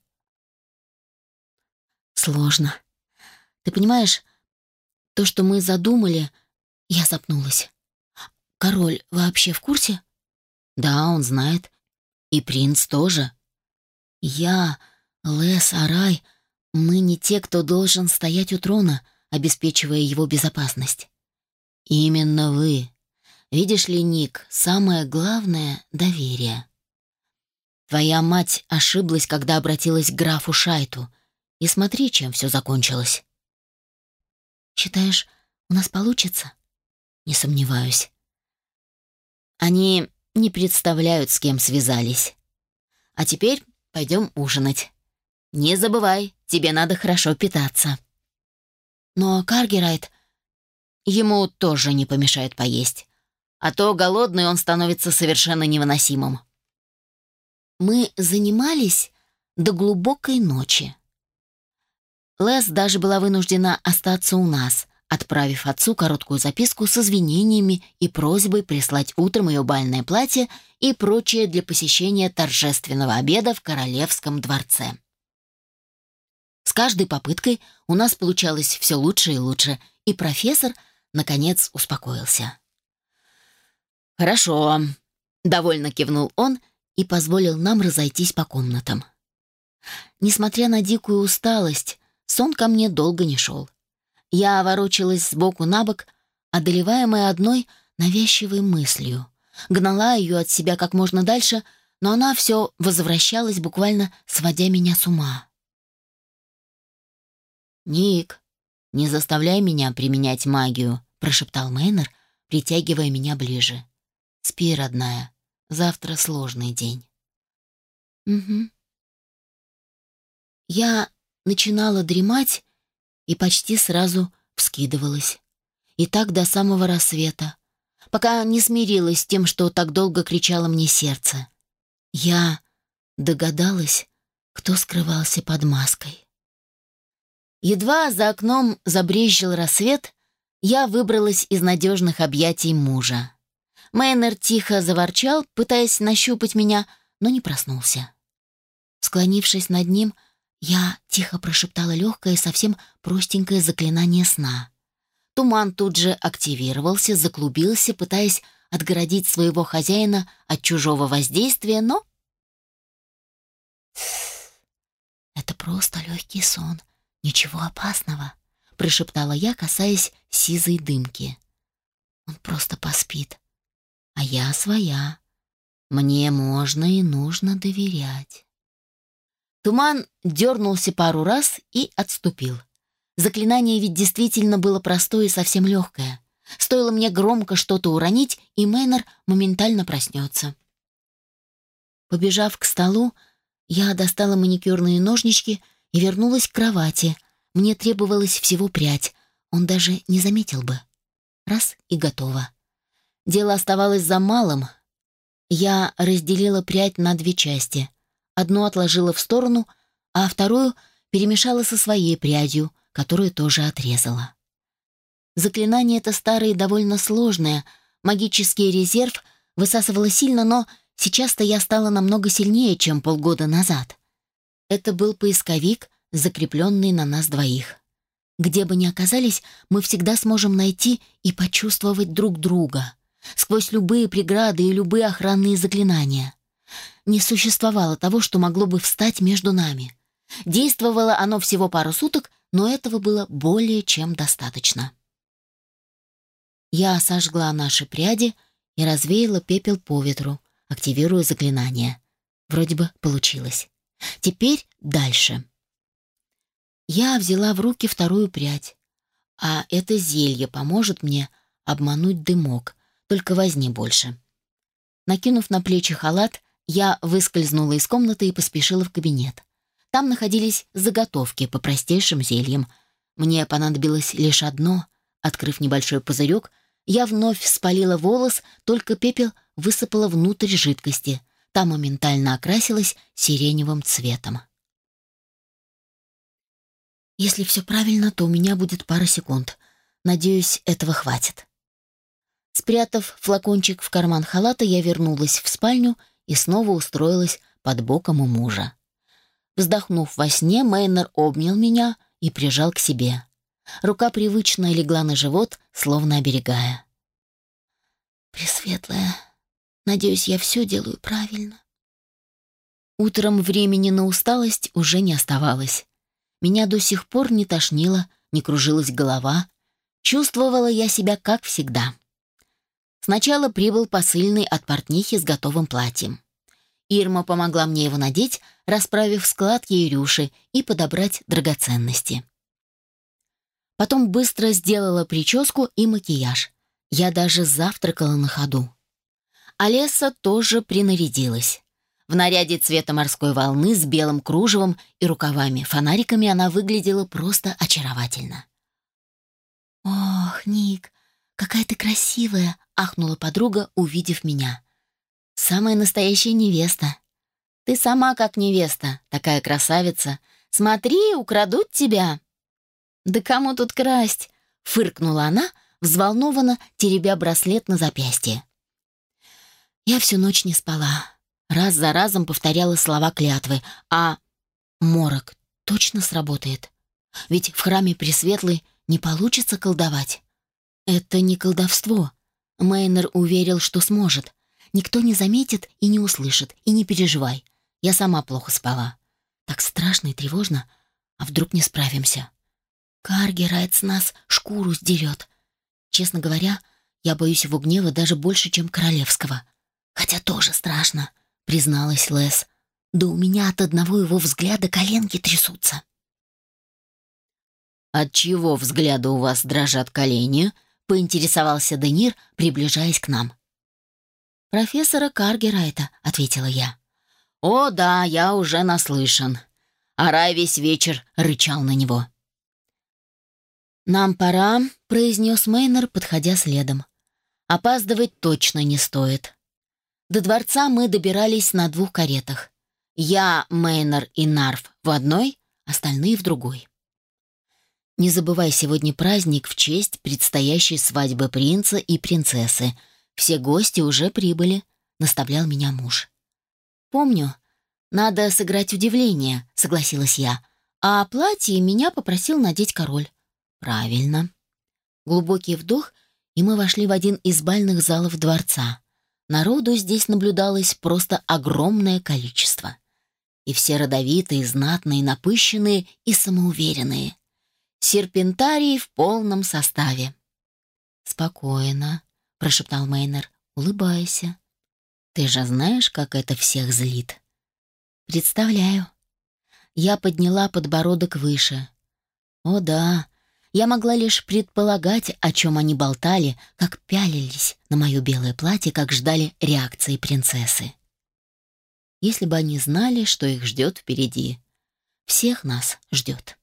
«Сложно. Ты понимаешь, то, что мы задумали...» Я запнулась. «Король вообще в курсе?» «Да, он знает. И принц тоже. Я, Лес, Арай, мы не те, кто должен стоять у трона, обеспечивая его безопасность. Именно вы. Видишь ли, Ник, самое главное — доверие. Твоя мать ошиблась, когда обратилась к графу Шайту. И смотри, чем все закончилось». «Считаешь, у нас получится?» «Не сомневаюсь. Они не представляют, с кем связались. А теперь пойдем ужинать. Не забывай, тебе надо хорошо питаться». «Но Каргерайт...» «Ему тоже не помешает поесть. А то голодный он становится совершенно невыносимым». Мы занимались до глубокой ночи. Лес даже была вынуждена остаться у нас, отправив отцу короткую записку с извинениями и просьбой прислать утром ее бальное платье и прочее для посещения торжественного обеда в королевском дворце. С каждой попыткой у нас получалось все лучше и лучше, и профессор, наконец, успокоился. «Хорошо», — довольно кивнул он и позволил нам разойтись по комнатам. Несмотря на дикую усталость, сон ко мне долго не шел. Я ворочалась сбоку на бок, одолеваемая одной навязчивой мыслью. Гнала ее от себя как можно дальше, но она все возвращалась, буквально сводя меня с ума. «Ник, не заставляй меня применять магию», — прошептал Мейнер, притягивая меня ближе. «Спи, родная, завтра сложный день». «Угу». Я начинала дремать и почти сразу вскидывалась. И так до самого рассвета, пока не смирилась с тем, что так долго кричало мне сердце. Я догадалась, кто скрывался под маской. Едва за окном забрезжил рассвет, я выбралась из надежных объятий мужа. Мейнер тихо заворчал, пытаясь нащупать меня, но не проснулся. Склонившись над ним, я тихо прошептала легкое, совсем простенькое заклинание сна. Туман тут же активировался, заклубился, пытаясь отгородить своего хозяина от чужого воздействия, но... «Это просто легкий сон, ничего опасного», — прошептала я, касаясь сизой дымки. «Он просто поспит, а я своя. Мне можно и нужно доверять». Туман дернулся пару раз и отступил. Заклинание ведь действительно было простое и совсем легкое. Стоило мне громко что-то уронить, и Мейнер моментально проснется. Побежав к столу, я достала маникюрные ножнички и вернулась к кровати. Мне требовалось всего прядь, он даже не заметил бы. Раз — и готово. Дело оставалось за малым. Я разделила прядь на две части. Одну отложила в сторону, а вторую перемешала со своей прядью, которую тоже отрезала. Заклинание это старое и довольно сложное. Магический резерв высасывало сильно, но сейчас-то я стала намного сильнее, чем полгода назад. Это был поисковик, закрепленный на нас двоих. Где бы ни оказались, мы всегда сможем найти и почувствовать друг друга, сквозь любые преграды и любые охранные заклинания. Не существовало того, что могло бы встать между нами. Действовало оно всего пару суток, но этого было более чем достаточно. Я сожгла наши пряди и развеяла пепел по ветру, активируя заклинание. Вроде бы получилось. Теперь дальше. Я взяла в руки вторую прядь, а это зелье поможет мне обмануть дымок, только возни больше. Накинув на плечи халат, я выскользнула из комнаты и поспешила в кабинет. Там находились заготовки по простейшим зельям. Мне понадобилось лишь одно. Открыв небольшой пузырек, я вновь спалила волос, только пепел высыпала внутрь жидкости. Та моментально окрасилась сиреневым цветом. Если все правильно, то у меня будет пара секунд. Надеюсь, этого хватит. Спрятав флакончик в карман халата, я вернулась в спальню и снова устроилась под боком у мужа. Вздохнув во сне, Мейнер обнял меня и прижал к себе. Рука привычно легла на живот, словно оберегая. «Пресветлая, надеюсь, я все делаю правильно». Утром времени на усталость уже не оставалось. Меня до сих пор не тошнило, не кружилась голова. Чувствовала я себя как всегда. Сначала прибыл посыльный от портнихи с готовым платьем. Ирма помогла мне его надеть, расправив складки и рюши, и подобрать драгоценности. Потом быстро сделала прическу и макияж. Я даже завтракала на ходу. Олеса тоже принарядилась. В наряде цвета морской волны с белым кружевом и рукавами-фонариками она выглядела просто очаровательно. «Ох, Ник, какая ты красивая!» — ахнула подруга, увидев меня. «Самая настоящая невеста. Ты сама как невеста, такая красавица. Смотри, украдут тебя!» «Да кому тут красть?» — фыркнула она, взволнованно теребя браслет на запястье. Я всю ночь не спала. Раз за разом повторяла слова клятвы. А морок точно сработает? Ведь в храме Пресветлой не получится колдовать. Это не колдовство. Мейнер уверил, что сможет. Никто не заметит и не услышит. И не переживай. Я сама плохо спала. Так страшно и тревожно. А вдруг не справимся? Каргерайт с нас шкуру сдерет. Честно говоря, я боюсь его гнева даже больше, чем королевского. Хотя тоже страшно, призналась Лес. Да у меня от одного его взгляда коленки трясутся. «От чего взгляда у вас дрожат колени?» — поинтересовался Денир, приближаясь к нам. «Профессора Каргерайта», — ответила я. «О, да, я уже наслышан». Арай весь вечер рычал на него. «Нам пора», — произнес Мейнер, подходя следом. «Опаздывать точно не стоит». До дворца мы добирались на двух каретах. Я, Мейнер и Нарф в одной, остальные в другой. «Не забывай, сегодня праздник в честь предстоящей свадьбы принца и принцессы. Все гости уже прибыли», — наставлял меня муж. «Помню. Надо сыграть удивление», — согласилась я. «А платье меня попросил надеть король». «Правильно». Глубокий вдох, и мы вошли в один из бальных залов дворца. Народу здесь наблюдалось просто огромное количество. И все родовитые, знатные, напыщенные и самоуверенные. Серпентарии в полном составе. «Спокойно», — прошептал Мейнер, — «улыбайся. Ты же знаешь, как это всех злит». «Представляю». Я подняла подбородок выше. О да, я могла лишь предполагать, о чем они болтали, как пялились на мое белое платье, как ждали реакции принцессы. Если бы они знали, что их ждет впереди. Всех нас ждет.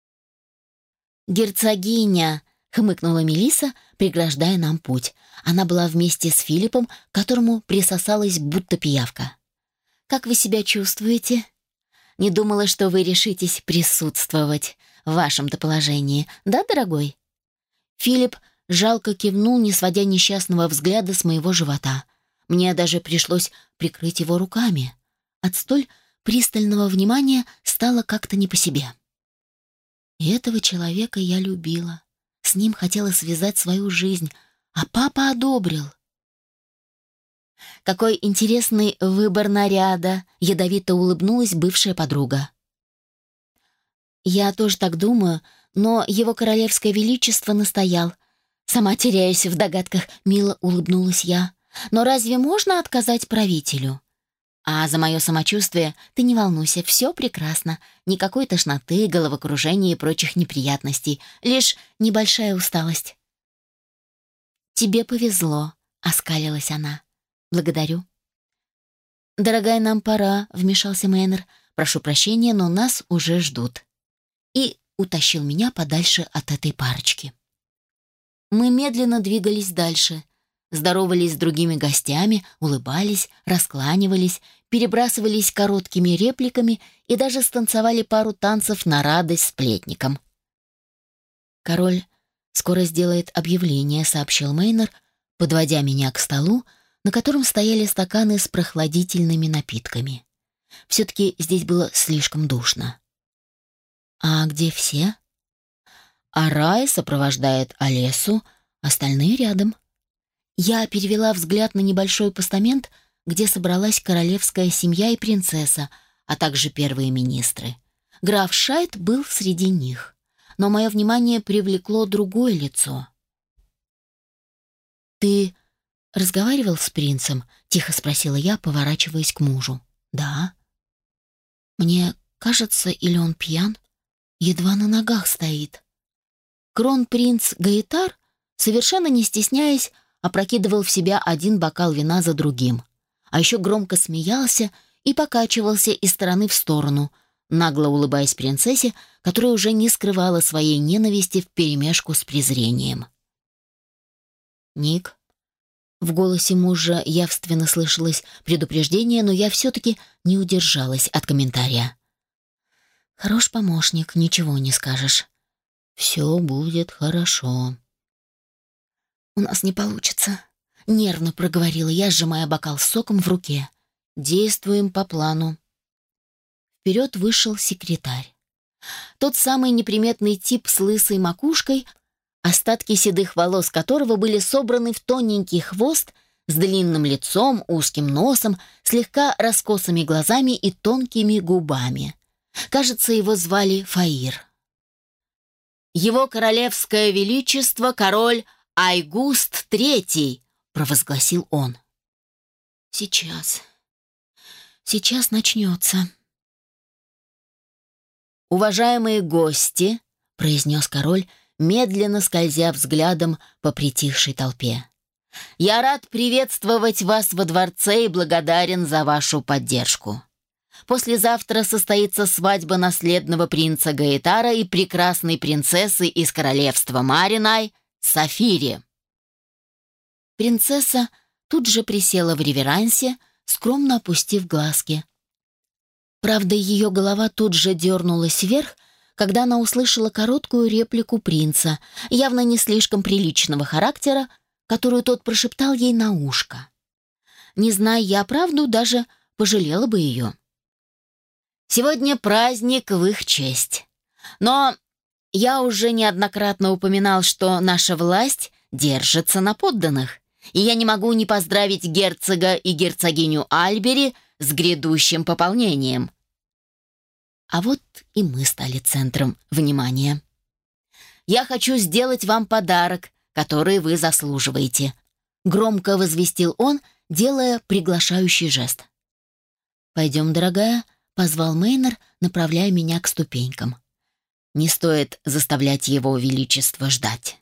«Герцогиня!» — хмыкнула Мелисса, преграждая нам путь. Она была вместе с Филиппом, к которому присосалась будто пиявка. «Как вы себя чувствуете?» «Не думала, что вы решитесь присутствовать в вашем-то положении, да, дорогой?» Филипп жалко кивнул, не сводя несчастного взгляда с моего живота. Мне даже пришлось прикрыть его руками. От столь пристального внимания стало как-то не по себе. И этого человека я любила. С ним хотела связать свою жизнь, а папа одобрил. «Какой интересный выбор наряда!» — ядовито улыбнулась бывшая подруга. «Я тоже так думаю, но его королевское величество настоял». Сама теряюсь в догадках, мило улыбнулась я. «Но разве можно отказать правителю?» «А за мое самочувствие ты не волнуйся, все прекрасно. Никакой тошноты, головокружения и прочих неприятностей. Лишь небольшая усталость». «Тебе повезло», — оскалилась она. «Благодарю». «Дорогая, нам пора», — вмешался Мейнер. «Прошу прощения, но нас уже ждут». И утащил меня подальше от этой парочки. Мы медленно двигались дальше, здоровались с другими гостями, улыбались, раскланивались, перебрасывались короткими репликами и даже станцевали пару танцев на радость сплетникам. «Король скоро сделает объявление», — сообщил Мейнер, подводя меня к столу, на котором стояли стаканы с прохладительными напитками. Все-таки здесь было слишком душно. «А где все?» «Арай сопровождает Олесу, остальные рядом». Я перевела взгляд на небольшой постамент, где собралась королевская семья и принцесса, а также первые министры. Граф Шайт был среди них, но мое внимание привлекло другое лицо. «Ты разговаривал с принцем?» — тихо спросила я, поворачиваясь к мужу. «Да». «Мне кажется, или он пьян? Едва на ногах стоит». Кронпринц Гаэтар, совершенно не стесняясь, опрокидывал в себя один бокал вина за другим, а еще громко смеялся и покачивался из стороны в сторону, нагло улыбаясь принцессе, которая уже не скрывала своей ненависти вперемешку с презрением. «Ник?» В голосе мужа явственно слышалось предупреждение, но я все-таки не удержалась от комментария. «Хорош помощник, ничего не скажешь». «Все будет хорошо». «У нас не получится», — нервно проговорила я, сжимая бокал с соком в руке. «Действуем по плану». Вперед вышел секретарь. Тот самый неприметный тип с лысой макушкой, остатки седых волос которого были собраны в тоненький хвост, с длинным лицом, узким носом, слегка раскосыми глазами и тонкими губами. Кажется, его звали Фаир. «Его королевское величество, король Айгуст Третий», — провозгласил он. «Сейчас. Сейчас начнется». «Уважаемые гости», — произнес король, медленно скользя взглядом по притихшей толпе, «я рад приветствовать вас во дворце и благодарен за вашу поддержку. Послезавтра состоится свадьба наследного принца Гаэтара и прекрасной принцессы из королевства Маринай Сафири». Принцесса тут же присела в реверансе, скромно опустив глазки. Правда, ее голова тут же дернулась вверх, когда она услышала короткую реплику принца, явно не слишком приличного характера, которую тот прошептал ей на ушко. Не зная я правду, даже пожалела бы ее. Сегодня праздник в их честь. Но я уже неоднократно упоминал, что наша власть держится на подданных, и я не могу не поздравить герцога и герцогиню Альбери с грядущим пополнением. А вот и мы стали центром внимания. «Я хочу сделать вам подарок, который вы заслуживаете», — громко возвестил он, делая приглашающий жест. «Пойдем, дорогая», — позвал Мейнер, направляя меня к ступенькам. «Не стоит заставлять его величество ждать».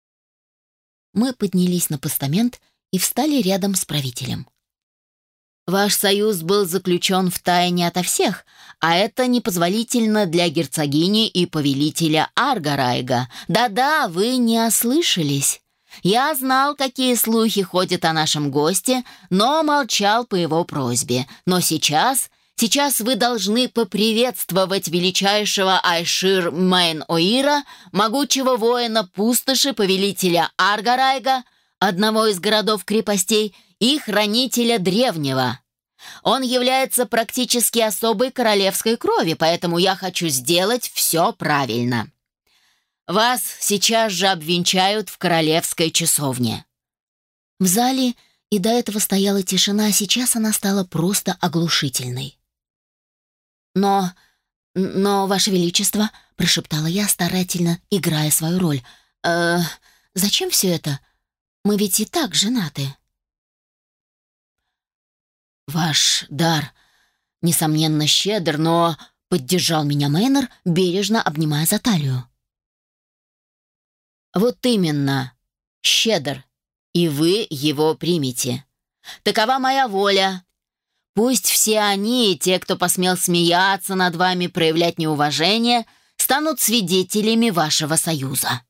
Мы поднялись на постамент и встали рядом с правителем. «Ваш союз был заключен в тайне ото всех, а это непозволительно для герцогини и повелителя Аргарайга. Да-да, вы не ослышались. Я знал, какие слухи ходят о нашем госте, но молчал по его просьбе. Но сейчас, сейчас вы должны поприветствовать величайшего Айшир Мейн-Оира, могучего воина пустоши, повелителя Аргарайга, одного из городов-крепостей, и хранителя древнего. Он является практически особой королевской крови, поэтому я хочу сделать все правильно. Вас сейчас же обвенчают в королевской часовне». В зале и до этого стояла тишина, а сейчас она стала просто оглушительной. «Но... но, Ваше Величество», — прошептала я, старательно играя свою роль, «э, зачем все это? Мы ведь и так женаты». «Ваш дар, несомненно, щедр, но...» — поддержал меня Мейнер, бережно обнимая за талию. «Вот именно, щедр», и вы его примете. Такова моя воля. Пусть все они, те, кто посмел смеяться над вами, проявлять неуважение, станут свидетелями вашего союза».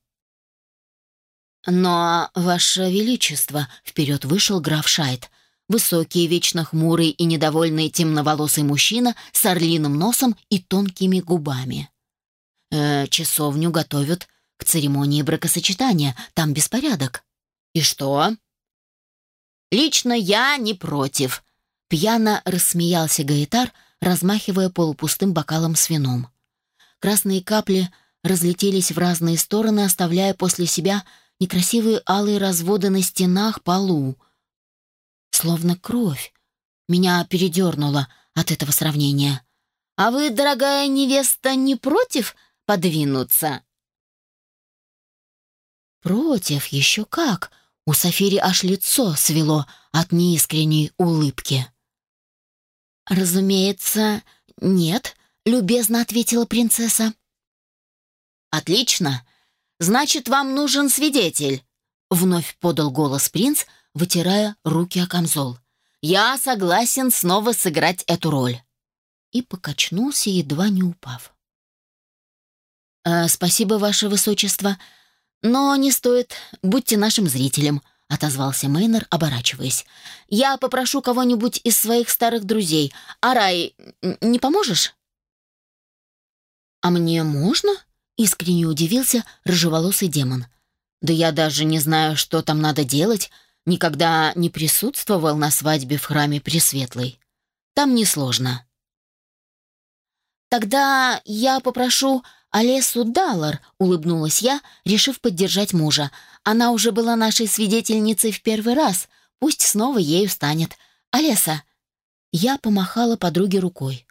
«Но, ваше величество», — вперед вышел граф Шайт, высокий, вечно хмурый и недовольный темноволосый мужчина с орлиным носом и тонкими губами. «Э, часовню готовят к церемонии бракосочетания, там беспорядок». «И что?» «Лично я не против», — пьяно рассмеялся Гаэтар, размахивая полупустым бокалом с вином. Красные капли разлетелись в разные стороны, оставляя после себя некрасивые алые разводы на стенах, полу. Словно кровь. Меня передернуло от этого сравнения. «А вы, дорогая невеста, не против подвинуться?» «Против, еще как!» У Сафири аж лицо свело от неискренней улыбки. «Разумеется, нет», — любезно ответила принцесса. «Отлично. Значит, вам нужен свидетель», — вновь подал голос принц, вытирая руки о камзол. «Я согласен снова сыграть эту роль». И покачнулся, едва не упав. «Э, «Спасибо, ваше высочество, но не стоит, будьте нашим зрителем», — отозвался Мейнер, оборачиваясь. «Я попрошу кого-нибудь из своих старых друзей. Арай, не поможешь?» «А мне можно?» — искренне удивился рыжеволосый демон. «Да я даже не знаю, что там надо делать. Никогда не присутствовал на свадьбе в храме Пресветлой. Там несложно». «Тогда я попрошу Алесу Даллар», — улыбнулась я, решив поддержать мужа. «Она уже была нашей свидетельницей в первый раз. Пусть снова ею станет. Алеса». Я помахала подруге рукой.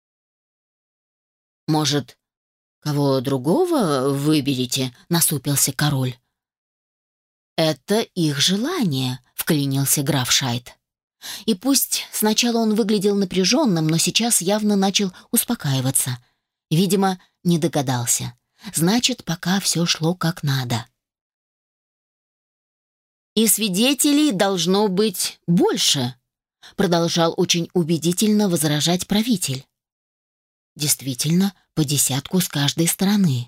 «Может, кого другого выберете?» — насупился король. «Это их желание», — вклинился граф Шайт. И пусть сначала он выглядел напряженным, но сейчас явно начал успокаиваться. Видимо, не догадался. Значит, пока все шло как надо. «И свидетелей должно быть больше», — продолжал очень убедительно возражать правитель. «Действительно, по десятку с каждой стороны».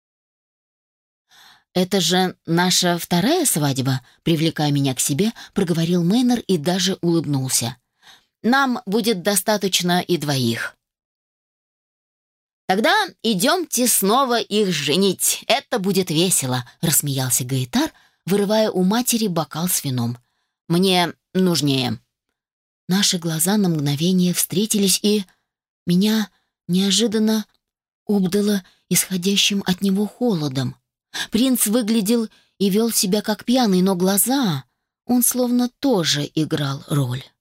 «Это же наша вторая свадьба», — привлекая меня к себе, проговорил Мейнер и даже улыбнулся. «Нам будет достаточно и двоих». «Тогда идемте снова их женить. Это будет весело», — рассмеялся Гаэтар, вырывая у матери бокал с вином. «Мне нужнее». Наши глаза на мгновение встретились, и меня неожиданно обдало исходящим от него холодом. Принц выглядел и вел себя как пьяный, но глаза... Он словно тоже играл роль.